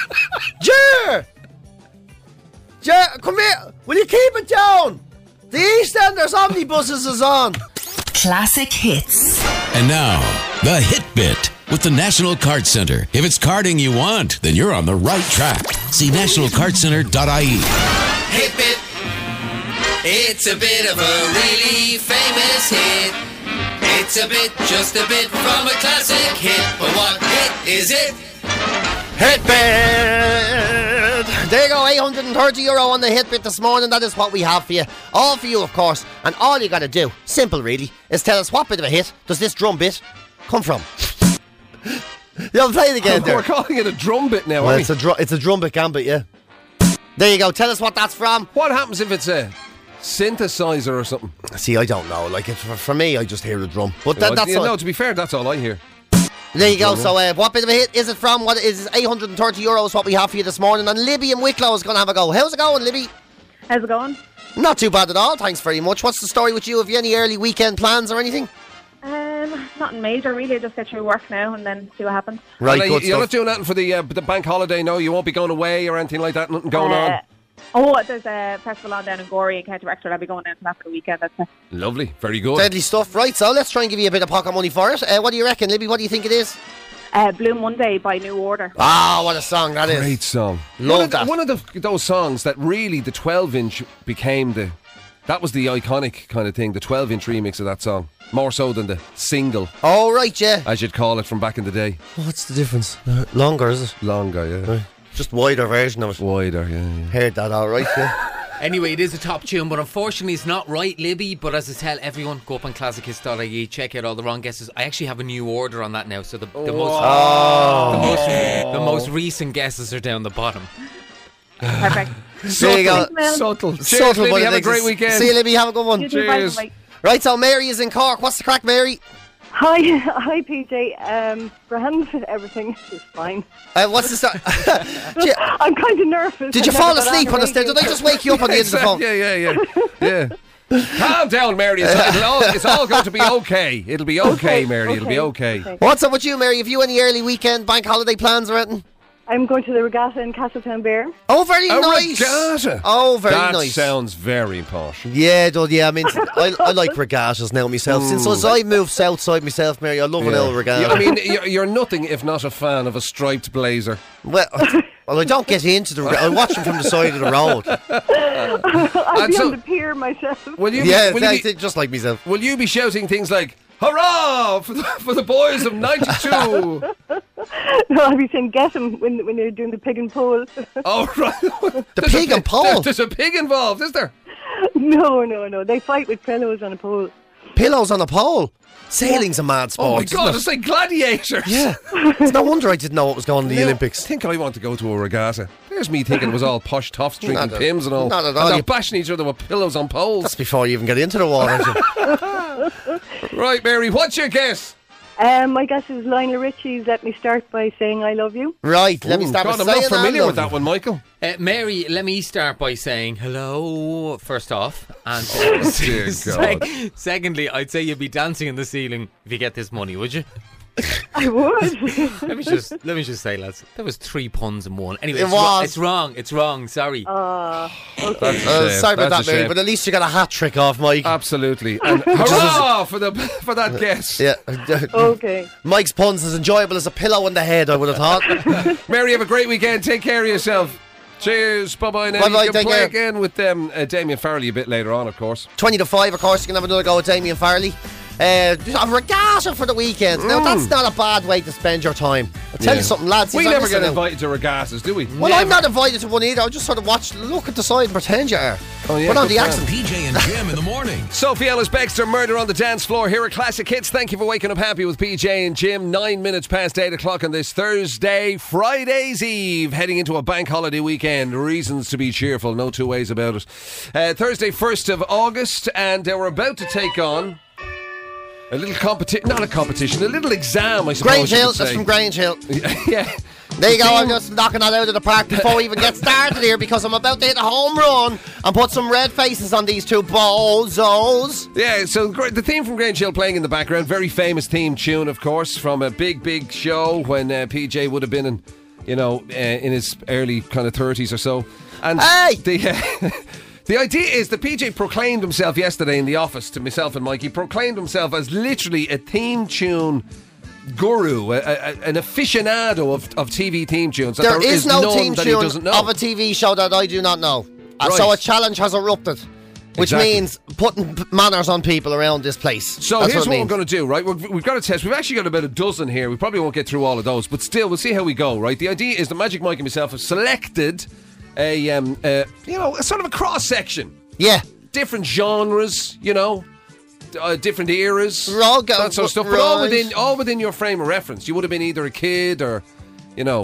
Jer! Jer, come here. Will you keep it down? The EastEnders omnibuses is on. Classic hits. And now, the Hit Bit with the National Card Centre. If it's carding you want, then you're on the right track. See national card centre dot I E. Hit Bit. It's a bit of a really famous hit. It's a bit, just a bit from a classic hit. But what hit is it? Hit bit. There you go, eight hundred thirty euro on the hit bit this morning. That is what we have for you. All for you, of course. And all you got to do, simple really, is tell us what bit of a hit does this drum bit come from. You'll play it again there. We're calling it a drum bit now, Well, aren't it's we? a drum, it's a drum bit gambit, yeah. There you go. Tell us what that's from. What happens if it's a synthesizer or something. See, I don't know. Like, if, for, for me, I just hear the drum. But that, Well, that's yeah, all. no, to be fair, that's all I hear. There you go. So, uh, what bit of a hit is it from? What is eight hundred thirty euros? What we have for you this morning? And Libby in Wicklow is going to have a go. How's it going, Libby? How's it going? Not too bad at all. Thanks very much. What's the story with you? Have you any early weekend plans or anything? Um, nothing major, really. Just get through work now and then see what happens. Right, Well, good you- You're not stuff. doing nothing for the uh, the bank holiday, no? You won't be going away or anything like that? Nothing going Uh, on? Oh, there's a festival on down in Gorey in County Wexford. I'll be going down to that for the weekend. That's it. Lovely. Very good. Deadly stuff. Right, so let's try and give you a bit of pocket money for it. Uh, what do you reckon, Libby? What do you think it is? Uh, Blue Monday by New Order. Ah, what a song that is. Great song. Love one of the, that. One of the, those songs that really, the twelve inch became the... That was the iconic kind of thing, the twelve inch remix of that song. More so than the single, Oh, right, yeah. as you'd call it from back in the day. What's the difference? Uh, longer, is it? Longer, yeah. Just wider version of it. Wider, yeah, yeah. Heard that all right, yeah. Anyway, it is a top tune, but unfortunately it's not right, Libby. But as I tell everyone, go up on classic hits dot I E, check out all the wrong guesses. I actually have a new order on that now, so the, the, most, Oh. the, most, the most recent guesses are down the bottom. Perfect. There you go. Well, Subtle. Cheers, Subtle, Libby, but have it a great exists. weekend. See you, Libby. Have a good one. you do, bye, Cheers. bye. Right, so Mary is in Cork. What's the crack, Mary? Hi, hi, P J. Um, grand, everything is fine. Uh, what's the start? Did you, I'm kind of nervous. did you I've fall never got asleep on on the the stairs? Did I radio. just wake you up on the end of the phone? Yeah, yeah, yeah. Yeah. Calm down, Mary. It's, it'll all, it's all going to be okay. It'll be okay, Okay, Mary. It'll be okay, okay. okay. What's up with you, Mary? Have you any early weekend bank holiday plans or anything? I'm going to the regatta in Castletown Bear. Oh, very A nice. regatta. Oh, very that nice. sounds very posh. Yeah, it does, yeah. I mean, I, I like regattas now myself. Since as I moved south side myself, Mary, I love an old regatta. Yeah, I mean, you're, you're nothing if not a fan of a striped blazer. well, well, I don't get into the regatta. I watch them from the side of the road. I'll And be so- on the pier myself. Will you? Yeah, Be, will, that's you it, just like myself. be, will you be shouting things like "Hurrah for the, for the boys of ninety-two"? No, I'll be saying get him when, when they're doing the pig and pole. Oh, right. The There's a pig and pi- pole? There's, there's a pig involved, is there? No, no, no. They fight with pillows on a pole. Pillows on a pole. Sailing's a mad sport. Oh my isn't God! it? It's like gladiators. Yeah. It's no wonder I didn't know what was going on in the I Olympics. think I want to go to a regatta. There's me thinking it was all posh toffs drinking Not at- pims and all. not at and all. they're You- bashing each other with pillows on poles. That's before you even get into the water. Right, Mary, what's your guess? Um, my guess is Lionel Richie's Let Me Start by Saying I Love You. Right, let me Ooh, start God, with I'm saying not I familiar love with that you. one, Michael. Uh, Mary, let me start by saying hello, first off. And uh, Dear sec- God. secondly, I'd say you'd be dancing in the ceiling if you get this money, would you? I would. Let me just let me just say, lads, there was three puns in one. Anyway, It it's, wro- was. it's wrong. It's wrong. Sorry. Uh, That's a Uh, shame. sorry about That's that, a Mary, shame. but at least you got a hat trick off, Mike. Absolutely. And hurrah for the for that guess. yeah. okay. Mike's puns as enjoyable as a pillow in the head, I would have thought. Mary, have a great weekend. Take care of yourself. Cheers. Bye bye. Now Bye-bye, you can take play care. again with um, uh, Damien Farrelly a bit later on, of course. twenty to five, of course, you can have another go at Damien Farley. Uh, a regatta for the weekend. Now, that's not a bad way to spend your time. I'll tell Yeah. you something, lads. We if I'm never get missing out- invited to regattas, do we? Well, I'm not invited to one either. I just sort of watch, look at the side and pretend you are. Oh, yeah, Put on good the plan. accent. P J and Jim in the morning. Sophie Ellis Bextor, Murder on the Dance Floor. Here are Classic Hits. Thank you for waking up happy with P J and Jim. Nine minutes past eight o'clock on this Thursday, Friday's Eve, heading into a bank holiday weekend. Reasons to be cheerful, no two ways about it. Uh, Thursday, first of August, and uh, we're about to take on a little competition, not a competition, a little exam, I suppose. Grange you Hill, could that's say. from Grange Hill. Yeah. There you go, I'm just knocking that out of the park before we even get started here because I'm about to hit a home run and put some red faces on these two bozos. Yeah, so gr- the theme from Grange Hill playing in the background, very famous theme tune, of course, from a big, big show when uh, P J would have been in, you know, uh, in his early kind of thirties or so. And Hey! the uh, the idea is that P J proclaimed himself yesterday in the office to myself and Mike. He proclaimed himself as literally a theme tune guru, a, a, an aficionado of, of T V theme tunes. That There is no none team that he tune doesn't know. of a T V show that I do not know. Uh, Right. So a challenge has erupted, which Exactly. means putting p- manners on people around this place. So That's here's what, what, it we're means. going to do, right? We've, we've got a test. We've actually got about a dozen here. We probably won't get through all of those, but still, we'll see how we go, right? The idea is that Magic Mike and myself have selected a, um, uh, you know, a sort of a cross section. Yeah. Different genres, you know, uh, different eras, Right, that sort of stuff. But all right. within all within your frame of reference. You would have been either a kid or, you know,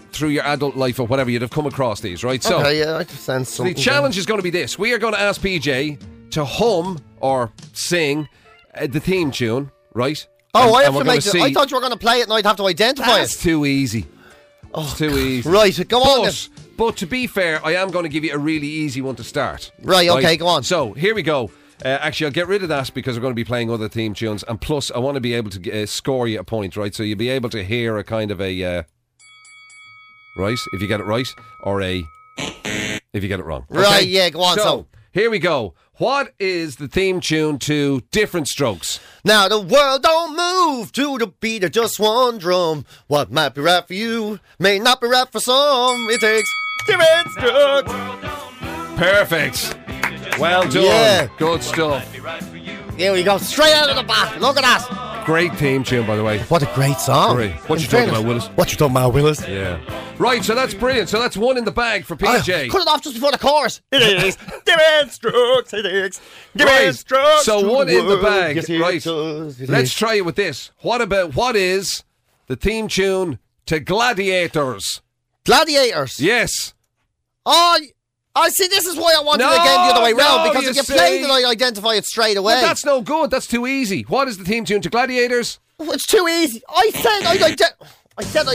through your adult life or whatever, you'd have come across these, right? So, okay, yeah, I understand so something. the challenge is going to be this. We are going to ask P J to hum or sing uh, the theme tune, right? Oh, And- I and have we're to gonna make it. see- I thought you were going to play it and I'd have to identify That's it. too easy. Oh, it's too easy. Right, go on then. But, but to be fair, I am going to give you a really easy one to start. Right, okay, go on. So, here we go. Uh, actually, I'll get rid of that because we're going to be playing other theme tunes. And plus, I want to be able to uh, score you a point, right? So you'll be able to hear a kind of a... Uh, right, if you get it right, or a... if you get it wrong. Okay? Right, yeah, go on, so. Here we go. What is the theme tune to Different Strokes? Now the world don't move to the beat of just one drum. What might be right for you may not be right for some. It takes different strokes. Perfect. Well done. Yeah. Good stuff. Here we go, straight out of the bat. Look at that. Great theme tune, by the way. What a great song. Great. What In you talking fairness. about, Willis? What you talking about, Willis? Yeah. Right, so that's brilliant. So that's one in the bag for P J. I cut it off just before the chorus. It is different strokes. It is different Right. strokes. So to one in the world. bag. Yes, it Right. does. It Let's is. try it with this. What about what is the theme tune to Gladiators? Gladiators. Yes. Oh, I see. This is why I wanted No, the game the other way no, round, because you if you see. played it, I identify it straight away. But that's no good. That's too easy. What is the theme tune to Gladiators? It's too easy. I said I ident- I said I.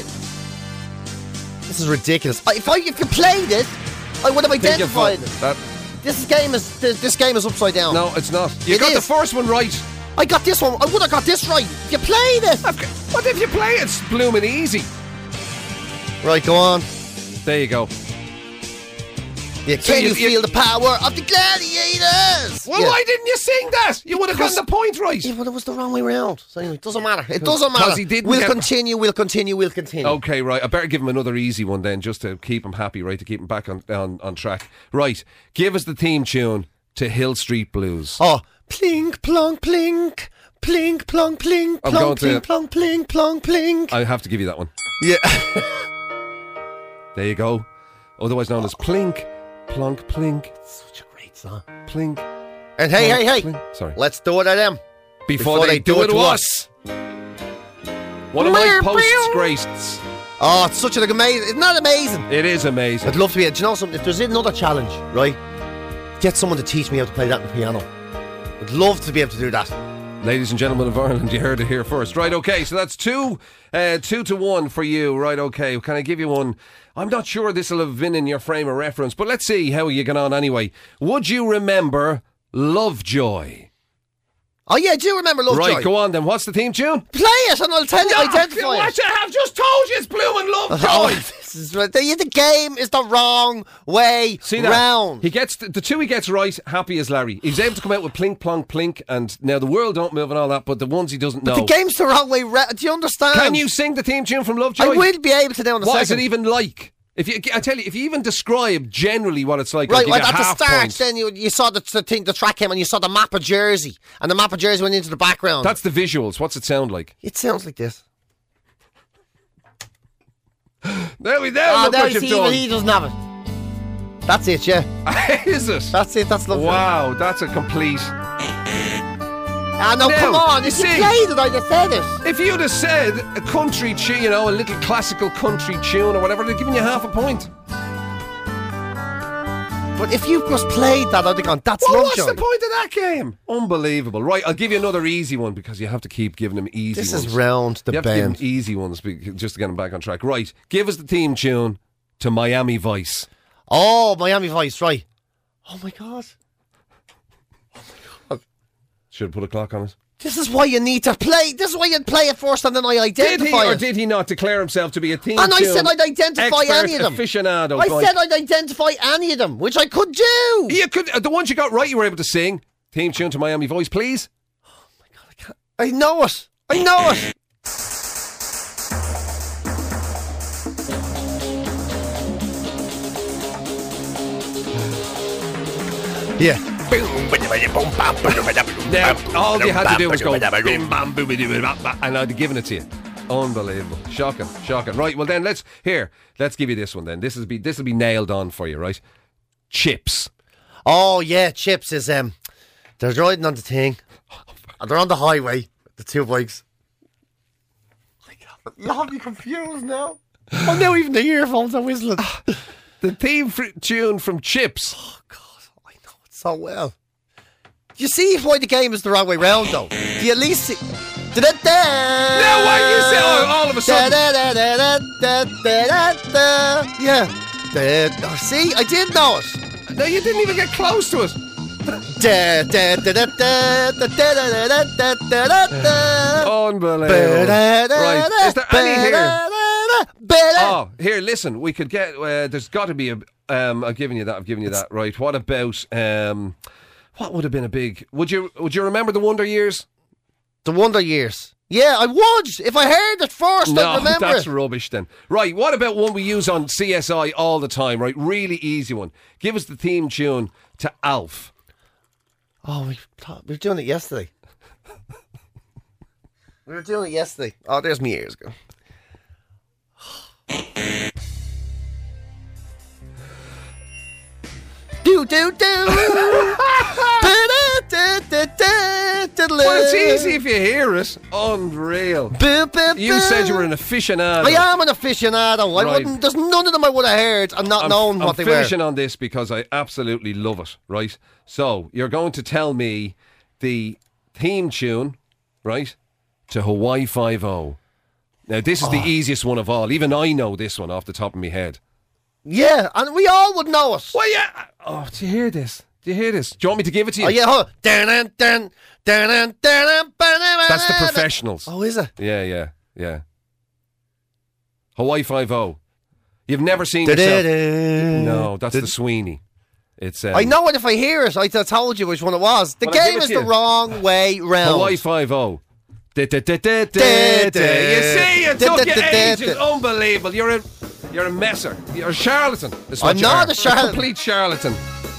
This is ridiculous. I, if I if you played it, I would have Think you'll identified find it. that. This game is this, this game is upside down. No, it's not. You It got the is. first one right. I got this one. I would have got this right. If you played it. Okay. What if you play it? It's blooming easy. Right, go on. There you go. Yeah, So can you- you, you- feel the power of the gladiators? Well, yeah. why didn't you sing that? You would have gotten the point right. Yeah, but it was the wrong way round. So anyway, it doesn't matter. It doesn't 'Cause matter. he didn't we'll get- continue. We'll continue. We'll continue. Okay, right. I better give him another easy one then, just to keep him happy, right? To keep him back on on, on track. Right. Give us the theme tune to Hill Street Blues. Oh, plink, plonk, plink, plink, plonk, plink, I'm going plonk, to- plink, plonk, plink, plonk, plink. I have to give you that one. Yeah. There you go. Otherwise known as Plink, Plonk, Plink, Such a great song. Plink. And hey, Plonk, hey, hey. Plink. Sorry. Let's do it at them. Before, they, do, it to us. One of my posts greats. Oh, it's such an amazing. Isn't that amazing? It is amazing. I'd love to be. Do you know something? If there's another challenge, right? Get someone to teach me how to play that on the piano. I'd love to be able to do that. Ladies and gentlemen of Ireland, you heard it here first. Right, okay, so that's two, uh, two to one for you. Right, okay, can I give you one? I'm not sure this will have been in your frame of reference, but let's see how you get on anyway. Would you remember Lovejoy? Oh yeah, do you remember Lovejoy? Right, go on then. What's the theme tune? Play it and I'll tell you. Identify What it. I have just told you is Bloomin' Lovejoy. Oh, this is right. The, the game is the wrong way See that? round. He gets the, the two he gets right. Happy as Larry. He's able to come out with plink plonk plink, and now the world don't move and all that. But the ones he doesn't know. But the game's the wrong way round. Do you understand? Can you sing the theme tune from Lovejoy? I will be able to now in a What is second. it even like? If you, I tell you, if you even describe generally what it's like, Right, like you well, get at the half start, points. then you you saw the, the thing, the track came and you saw the map of Jersey, and the map of Jersey went into the background. That's the visuals. What's it sound like? It sounds like this. There we go. Ah, Look there what you you've see, done. he doesn't have it. That's it, yeah. Is it? That's it. That's lovely. Wow, that's a complete. Ah, no, Now, come on. you If you see- played it, I'd have said it. If you'd have said a country tune, you know, a little classical country tune or whatever, they'd given you half a point. But if you just played that, I'd have gone, that's Well, Lovejoy. what's the point of that game? Unbelievable. Right, I'll give you another easy one because you have to keep giving them easy This ones. is round the you have to give bend. them easy ones be- just to get them back on track. Right, give us the theme tune to Miami Vice. Oh, Miami Vice, right. Oh my God. Should have put a clock on it. This is why you need to play. This is why you play it first and then I Did he identify or it. did he not declare himself to be a theme And I tune said I'd identify expert any of them. aficionado? I Going, said I'd identify any of them, which I could do. you could, uh, the ones you got right you were able to sing. Theme tune to Miami Vice, please. I know it. I know it. Yeah. Now, all you had to do was go bim bam boobity bim bam bam, and I'd have given it to you. Unbelievable. Shocking. Shocking. Right, well then let's here, let's give you this one then. This will be this will be nailed on for you, right? Chips. Oh yeah, Chips is um they're riding on the thing. And they're on the highway, the two bikes. You have me confused now. Oh, now even the earphones are whistling. The theme fr- tune from Chips. Oh, God, I know it so well. Do you see why the game is the wrong way round, though? Do you at least see... Da-da-da! No, why you say oh, all of a sudden? Da-da-da-da-da-da-da-da. Yeah. Da- oh, see, I did know it. No, you didn't even get close to it. Unbelievable. Right, is there any here? Oh, here, listen, we could get, uh, there's got to be a, um, I've given you that, I've given you that, right. What about, um, what would have been a big, would you, would you remember the Wonder Years? The Wonder Years. Yeah, I would. If I heard it first, no, I'd remember that's it. rubbish then. Right, what about one we use on C S I all the time, right? Really easy one. Give us the theme tune to Alf. Oh, we, we were doing it yesterday. We were doing it yesterday. Oh, there's me years ago. do do do. Well, it's easy if you hear it. Unreal. Boop, boop, you said you were an aficionado. I am an aficionado. I Right. wouldn't. There's none of them I would have heard and not I'm, known I'm what they were. finishing on this because I absolutely love it, right? So, you're going to tell me the theme tune, right, to Hawaii Five-O. Now, this is Oh. the easiest one of all. Even I know this one off the top of my head. Yeah, and we all would know it. Well, yeah. Oh, do you hear this? Do you hear this? Do you want me to give it to you? Oh, yeah, hold on. Dun, dun, dun, dun, dun, dun, dun, That's the Professionals. Oh, is it? Yeah, yeah, yeah. Hawaii Five-O. You've never seen yourself. No, that's the Sweeney. It's. Um, I know it if I hear it. I t- told you which one it was. The Well, I'll game give it is to the you. wrong way round. Hawaii Five-O. Da, da, da, da, da, da. You see, it took you ages. Unbelievable. You're a, you're a messer. You're a charlatan. Is what I'm you not are. a charlatan. complete charlatan.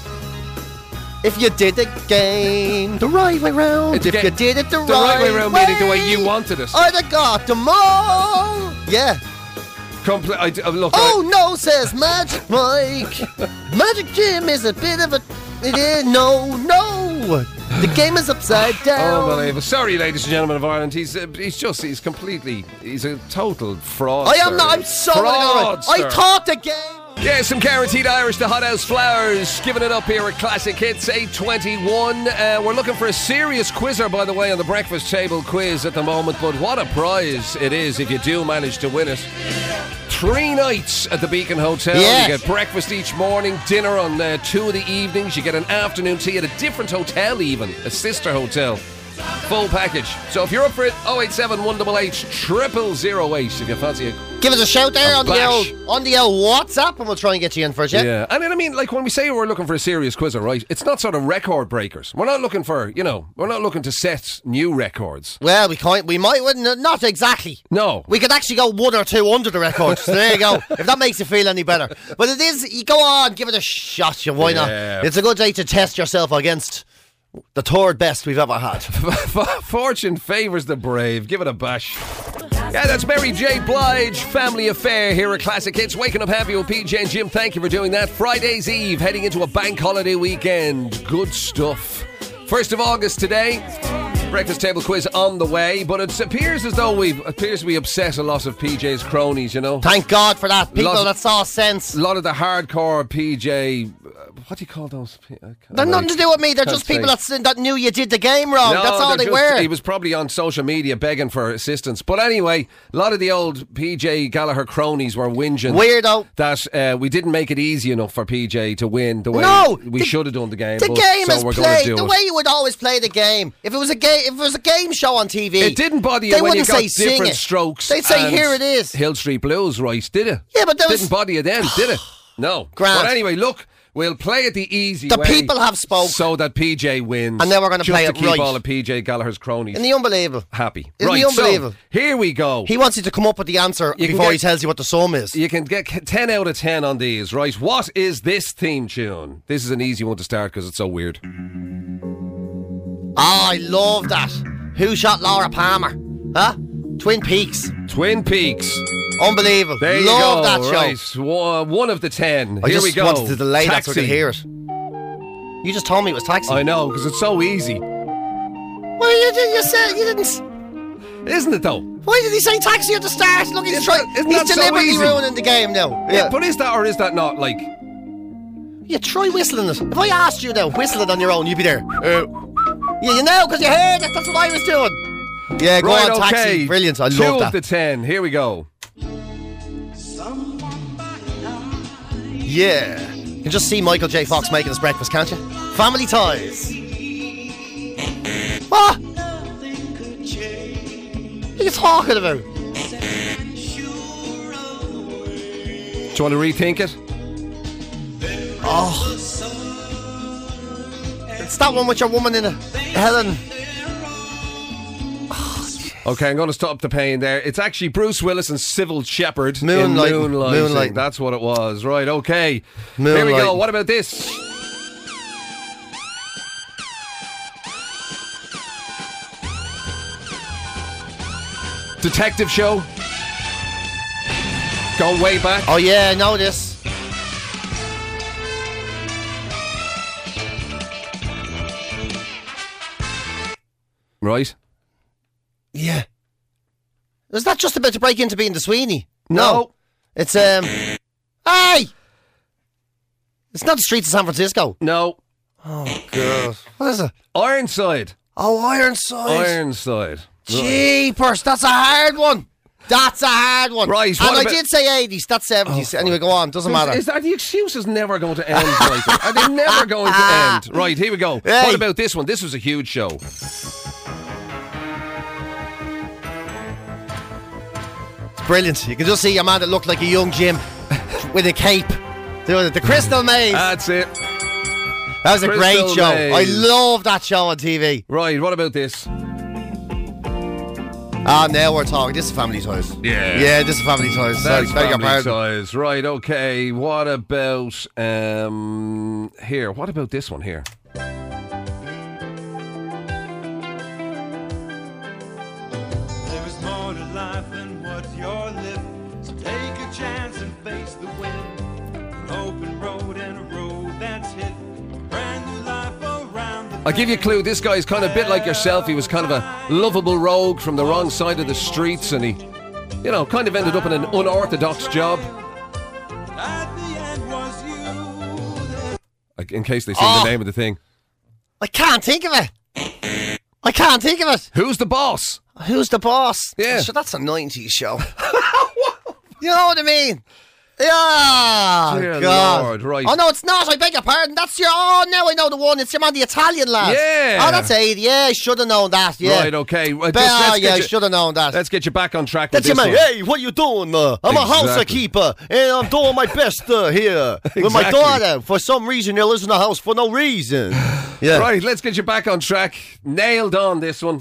If you did the game the right way round, It's if ga- you did it the, The right way round, meaning the way you wanted it. I'd have got them all. Yeah. Compl- I, I, look, Oh no, says Magic Mike. Magic Jim is a bit of a. It is no, no. The game is upside down. Unbelievable. Sorry, ladies and gentlemen of Ireland. He's uh, he's just he's completely he's a total fraud. I am not. I'm so ignorant. I Fraudster. thought the game. Yeah, some guaranteed Irish, the Hothouse Flowers, giving it up here at Classic Hits eight twenty-one. Uh, we're looking for a serious quizzer, by the way, on the breakfast table quiz at the moment, but what a prize it is if you do manage to win it. Three nights at the Beacon Hotel. Yes. You get breakfast each morning, dinner on uh, two of the evenings. You get an afternoon tea at a different hotel even, a sister hotel. Full package. So if you're up for it, oh eight seven, one eight eight, zero zero zero eight if you fancy it. Give us a shout there A on the bash. old on the old WhatsApp, and we'll try and get you in for it. Yeah. Yeah, and then I mean, like when we say we're looking for a serious quizzer, right? It's not sort of record breakers. We're not looking for, you know, we're not looking to set new records. Well, we can't. We might. Wouldn't. Not exactly. No. We could actually go one or two under the record. So there you go. If that makes you feel any better. But it is. You go on, give it a shot. You why Yeah. not? It's a good day to test yourself against the third best we've ever had. Fortune favours the brave. Give it a bash. Yeah, that's Mary J. Blige, Family Affair here at Classic Hits. Waking up happy with P J and Jim. Thank you for doing that. Friday's Eve, heading into a bank holiday weekend. Good stuff. first of August today. Breakfast table quiz on the way, but it appears as though we appears we upset a lot of P J's cronies, you know. Thank God for that. People Lot- that saw sense. A lot of the hardcore P J, uh, what do you call those? I can't They're nothing to do with me. They're Can't just people say. that, that knew you did the game wrong. No, That's all they're they just- were. He was probably on social media begging for assistance. But anyway, a lot of the old P J Gallagher cronies were whinging. Weirdo. That uh, we didn't make it easy enough for P J to win the way No, we the- should have done the game. The but, game so is we're gonna played do the it. way you would always play the game. If it was a game, if it was a game show on T V, It didn't bother you they when you wouldn't got say sing different it. strokes. They'd say, and "Here it is." Hill Street Blues, right? Did it? Yeah, but that was- didn't bother you then, did it? No. Grand. But anyway, look, we'll play it the easy The way. people have spoke. so that P J wins, And then we're gonna just play to it keep right. all of P J Gallagher's cronies Isn't he unbelievable? happy. Isn't right, he unbelievable? So, here we go. He wants you to come up with the answer You can before get- he tells you what the sum is. You can get ten out of ten on these, right? What is this theme tune? This is an easy one to start because it's so weird. Ah, I love that. Who shot Laura Palmer? Huh? Twin Peaks. Twin Peaks. Unbelievable. There you love go. that show. Right, One- one of the ten. I Here just we go. wanted to delay that so we Taxi. could hear it. You just told me it was Taxi. I know, because it's so easy. Well, you, did, you said you didn't. s- Isn't it though? Why did he say taxi at the start? Look, he's Isn't trying. that- isn't He's that so deliberately easy? ruining the game now. Yeah. Yeah. But is that or is that not like? Yeah, try whistling it. If I asked you now, whistle it on your own, you'd be there. Uh, yeah, you know, because you heard it. That's what I was doing. Yeah, go Right, on, okay. taxi. Brilliant. I Two love of that. the ten. Here we go. Yeah. You can just see Michael J. Fox making his breakfast, can't you? Family Ties. What? What are you talking about? Do you want to rethink it? Oh. It's that one with your woman in it. Helen. Okay, I'm going to stop the pain there. It's actually Bruce Willis and Sybil Shepherd in Moonlighting. Moonlighting. Moonlighting. That's what it was. Right, okay. Here we go. Moonlighting. What about this? Detective show. Going way back. Oh yeah, I know this. Right. Yeah. Was that just about to break into being the Sweeney? No. It's, um... Hey! It's not the streets of San Francisco. No. Oh, God. What is it? Ironside. Oh, Ironside. Ironside. Jeepers, that's a hard one. That's a hard one. Right, And what I about- did say eighties, that's seventies. Anyway, go on, doesn't matter. Is that the excuse is never going to end, Michael? Are they never going to end? Right, here we go. Hey. What about this one? This was a huge show. Brilliant. You can just see a man that looked like a young Jim with a cape doing it. The Crystal Maze. That's it. That was a Crystal great show. Maze. I love that show on T V. Right, what about this? Ah, now we're talking. This is Family Ties. Yeah. Yeah, this is Family Ties. Sorry, That's beg your family pardon. size. Right, okay. What about um here? What about this one here? There is more to life than what you're living. So take a chance and face the wind. An open road and a road that's hit. A brand new life around the I'll give you a clue. This guy's kind of a bit like yourself. He was kind of a lovable rogue from the wrong side of the streets, and he, you know, kind of ended up in an unorthodox job. at the end was you. Like, in case they sing Oh. the name of the thing. I can't think of it. I can't think of it. Who's the boss? Who's the boss? Yeah. Sure, that's a nineties show. You know what I mean? Yeah. Dear God. Lord, right. Oh, no, it's not. I beg your pardon. That's your... Oh, now I know the one. It's your man, the Italian lad. Yeah. Oh, that's eight. Yeah, I should have known that. Yeah. Right, okay. Well, But, just- oh, let's yeah, I get you- should have known that. Let's get you back on track That's with your this man. one. Hey, what you doing? Uh, I'm a Exactly. housekeeper, and I'm doing my best uh, here with my Exactly. daughter. For some reason, you live in the house for no reason. Yeah. Right, let's get you back on track. Nailed on this one.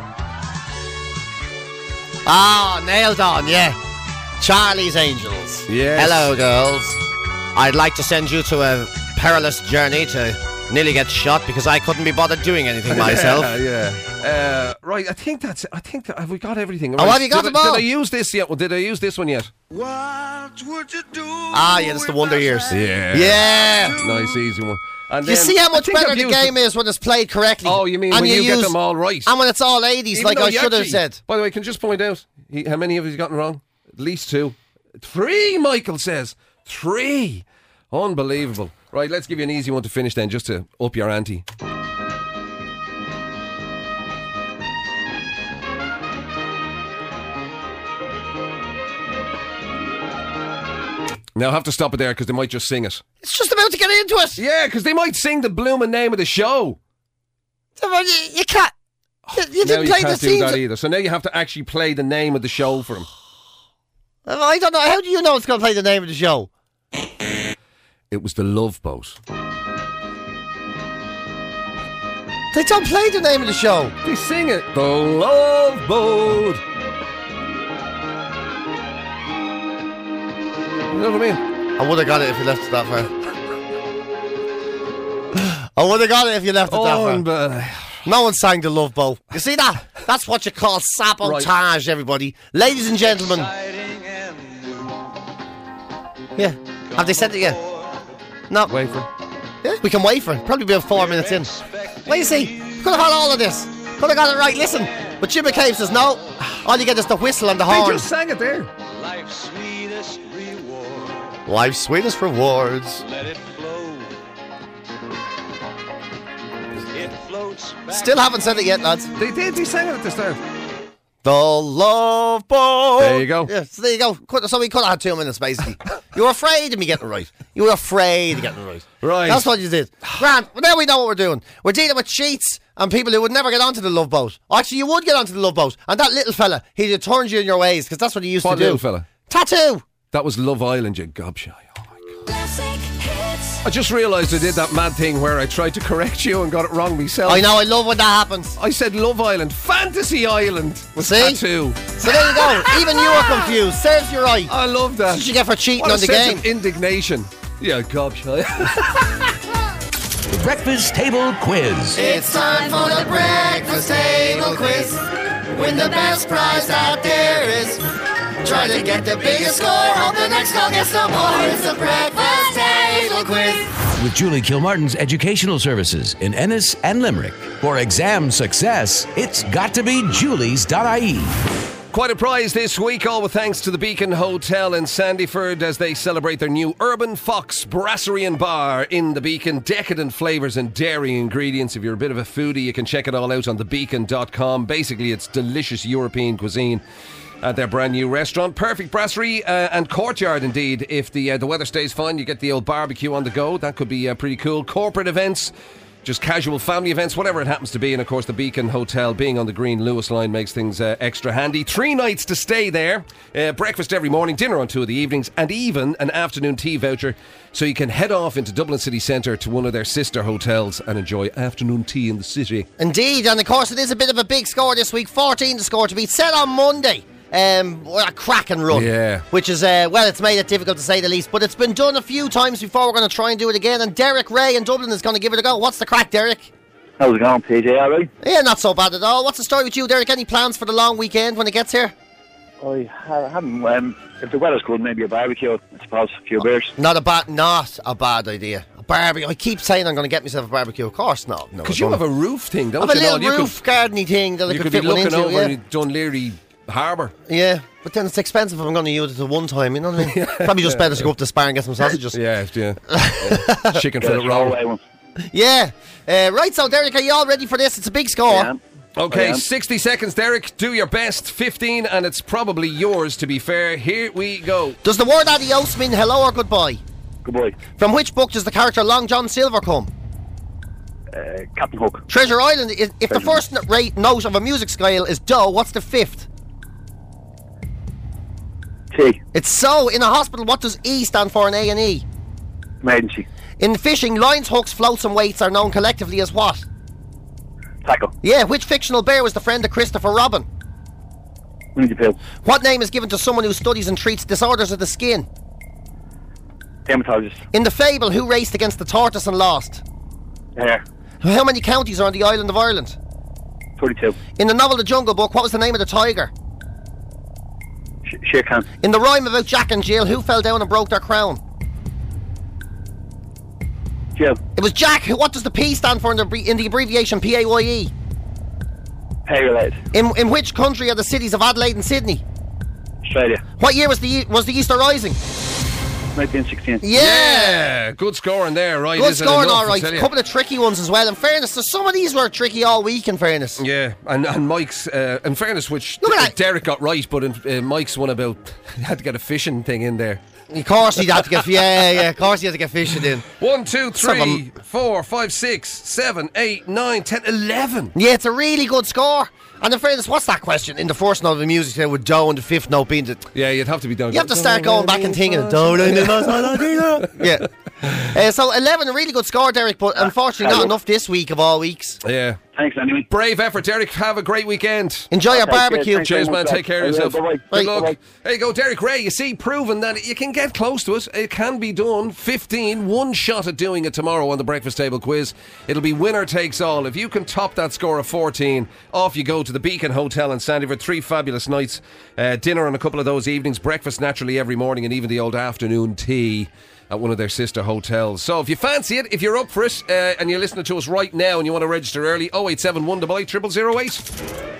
Ah, nailed on, yeah. Charlie's Angels. Yes. Hello, girls. I'd like to send you to a perilous journey to nearly get shot because I couldn't be bothered doing anything myself. Yeah, yeah. Uh, right, I think that's. I think that, have we got everything? Oh, Right, have you got did them I, all? Did I use this yet? Well, did I use this one yet? What would you do? Ah, yeah, that's the Wonder Years. Yeah. Yeah. Nice, easy one. And You then- see how I much think better I've the used game is when it's played correctly. Oh, you mean And when you, get use- them all right? And when it's all eighties, Even like though I you should have actually- said. By the way, can you just point out he, how many of you he's gotten wrong? At least two. Three, Michael says. Three. Unbelievable. Right, let's give you an easy one to finish then, just to up your ante. Now I have to stop it there because they might just sing it. It's just about to get into it. Yeah, because they might sing the blooming name of the show. You, you can't. You, you now didn't you play can't the do scenes. that either. So now you have to actually play the name of the show for him. I don't know. How do you know it's going to play the name of the show? It was the Love Boat. They don't play the name of the show. They sing it. The Love Boat. You know what I mean? I would have got it if you left it that far. I would have got it if you left it that far. Unbelievable. No one sang the Love Boat. You see that? That's what you call sabotage, everybody. Ladies and gentlemen. Yeah. Have they sent it yet? No. Wait for it. Yeah, we can wait for it. Probably about four minutes in. What do you see? Could have had all of this. Could have got it right. Listen. But Jim McCabe says no. All you get is the whistle and the They horn. just sang it there. Life's sweetest reward. Life's sweetest rewards. Let it flow. It floats back. Still haven't said it yet, lads. They did. They sang it at the start. The Love Boat. There you go. Yeah, so there you go. Could- So we could have had two minutes, basically. You were afraid of me getting it right. You were afraid of getting it right. Right. That's what you did. Grant, well, now we know what we're doing. We're dealing with cheats and people who would never get onto the Love Boat. Actually, you would get onto the Love Boat. And that little fella, he'd have turned you in your ways, because that's what he used What to do. little fella? Tattoo. That was Love Island, you gobshite. Oh my God. Classic hits. I just realised I did that mad thing where I tried to correct you and got it wrong myself. I know, I love when that happens. I said Love Island. Fantasy Island was See? Tattoo. So there you go. Even you were confused. Serves you right. I love that. That's what you get for cheating What a on the sense game. of indignation. Yeah, gobshite. The Breakfast Table Quiz. It's time for the breakfast table quiz. Win the best prize out there is. Try to get the biggest score. Hope the next call gets no more. It's the breakfast table quiz. With Julie Kilmartin's Educational Services in Ennis and Limerick. For exam success, it's got to be julies dot I E. Quite a prize this week, all with thanks to the Beacon Hotel in Sandyford as they celebrate their new Urban Fox Brasserie and Bar in the Beacon. Decadent flavours and dairy ingredients. If you're a bit of a foodie, you can check it all out on the beacon dot com. Basically, it's delicious European cuisine at their brand new restaurant. Perfect brasserie uh, and courtyard indeed. If the uh, the weather stays fine, you get the old barbecue on the go. That could be uh, pretty cool. Corporate events, just casual family events, whatever it happens to be. And of course the Beacon Hotel being on the Green Lewis line makes things uh, extra handy. Three nights to stay there, uh, breakfast every morning, dinner on two of the evenings, and even an afternoon tea voucher, so you can head off into Dublin city centre to one of their sister hotels and enjoy afternoon tea in the city. Indeed, and of course it is a bit of a big score this week. fourteen to score to beat. Set on Monday. Um, a cracking run. Yeah. Which is, uh, well, it's made it difficult to say the least, but it's been done a few times before. We're going to try and do it again, and Derek Ray in Dublin is going to give it a go. What's the crack, Derek? How's it going, P J? All right? Yeah, not so bad at all. What's the story with you, Derek? Any plans for the long weekend when it gets here? I haven't. Um, if the weather's good, maybe a barbecue. I suppose a few beers. Not a bad, not a bad idea. A barbecue. I keep saying I'm going to get myself a barbecue. Of course, no, no. Because you have a roof thing, don't I have you? a little Noel? You roof gardening thing that I You could could fit be one looking into. over Yeah. Dunleary Harbour. Yeah, but then it's expensive if I'm going to use it at one time, you know what I mean? Probably just better to go up to Spar and get some sausages. Yeah, yeah. yeah. Chicken fillet roll. Yeah. Uh, right, so Derek, are you all ready for this? It's a big score. Okay, sixty seconds, Derek. Do your best. fifteen, and it's probably yours, to be fair. Here we go. Does the word adios mean hello or goodbye? Goodbye. From which book does the character Long John Silver come? Uh, Captain Hook. Treasure Island. If if the first n- rate note of a music scale is do, what's the fifth? T. It's so. In a hospital, what does E stand for in A and E? Emergency. In fishing, lines, hooks, floats and weights are known collectively as what? Tackle. Yeah, which fictional bear was the friend of Christopher Robin? Winnie the Pooh. What name is given to someone who studies and treats disorders of the skin? Dermatologist. In the fable, who raced against the tortoise and lost? Hare. How many counties are on the island of Ireland? thirty-two. In the novel The Jungle Book, what was the name of the tiger? Sh- Shere Khan. In the rhyme about Jack and Jill, who fell down and broke their crown? Jill. It was Jack. What does the P stand for in the, bre- in the abbreviation P A Y E? Pay related. In in which country are the cities of Adelaide and Sydney? Australia. What year was the E- was the Easter Rising? nineteen sixteen. Yeah. Yeah, good scoring there, right? Good isn't scoring, enough, all I right. tell A you. couple of tricky ones as well. In fairness, so some of these were tricky all week. In fairness, Yeah, and, and Mike's, uh, in fairness, which Look at that. Derek got right, but in, uh, Mike's one about, had to get a fishing thing in there. of course he'd have to get yeah yeah. Of course he had to get fishing in. One, two, Some of three, four, five, six, seven, eight, nine, ten, eleven. Yeah, it's a really good score. And in fairness, what's that question? In the first note of the music, there with do and the fifth note being the. Yeah, you'd have to be down. You have to start going back and thinking do yeah. Uh, so eleven, a really good score, Derek, but unfortunately not enough this week of all weeks. Yeah. Thanks, anyway. Brave effort, Derek. Have a great weekend. Enjoy your Okay, barbecue. cheers, Cheers, thanks man. very Take care of much. yourself. Bye-bye. Good Bye. luck. Bye-bye. There you go, Derek Ray. You see, proven that you can get close to it. It can be done. fifteen, one shot at doing it tomorrow on the Breakfast Table Quiz. It'll be winner takes all. If you can top that score of fourteen, off you go to the Beacon Hotel in Sandyford. Three fabulous nights. Uh, dinner on a couple of those evenings. Breakfast naturally every morning, and even the old afternoon tea at one of their sister hotels. So if you fancy it, if you're up for it, uh, and you're listening to us right now and you want to register early, oh eight seven one eight eight zero zero eight.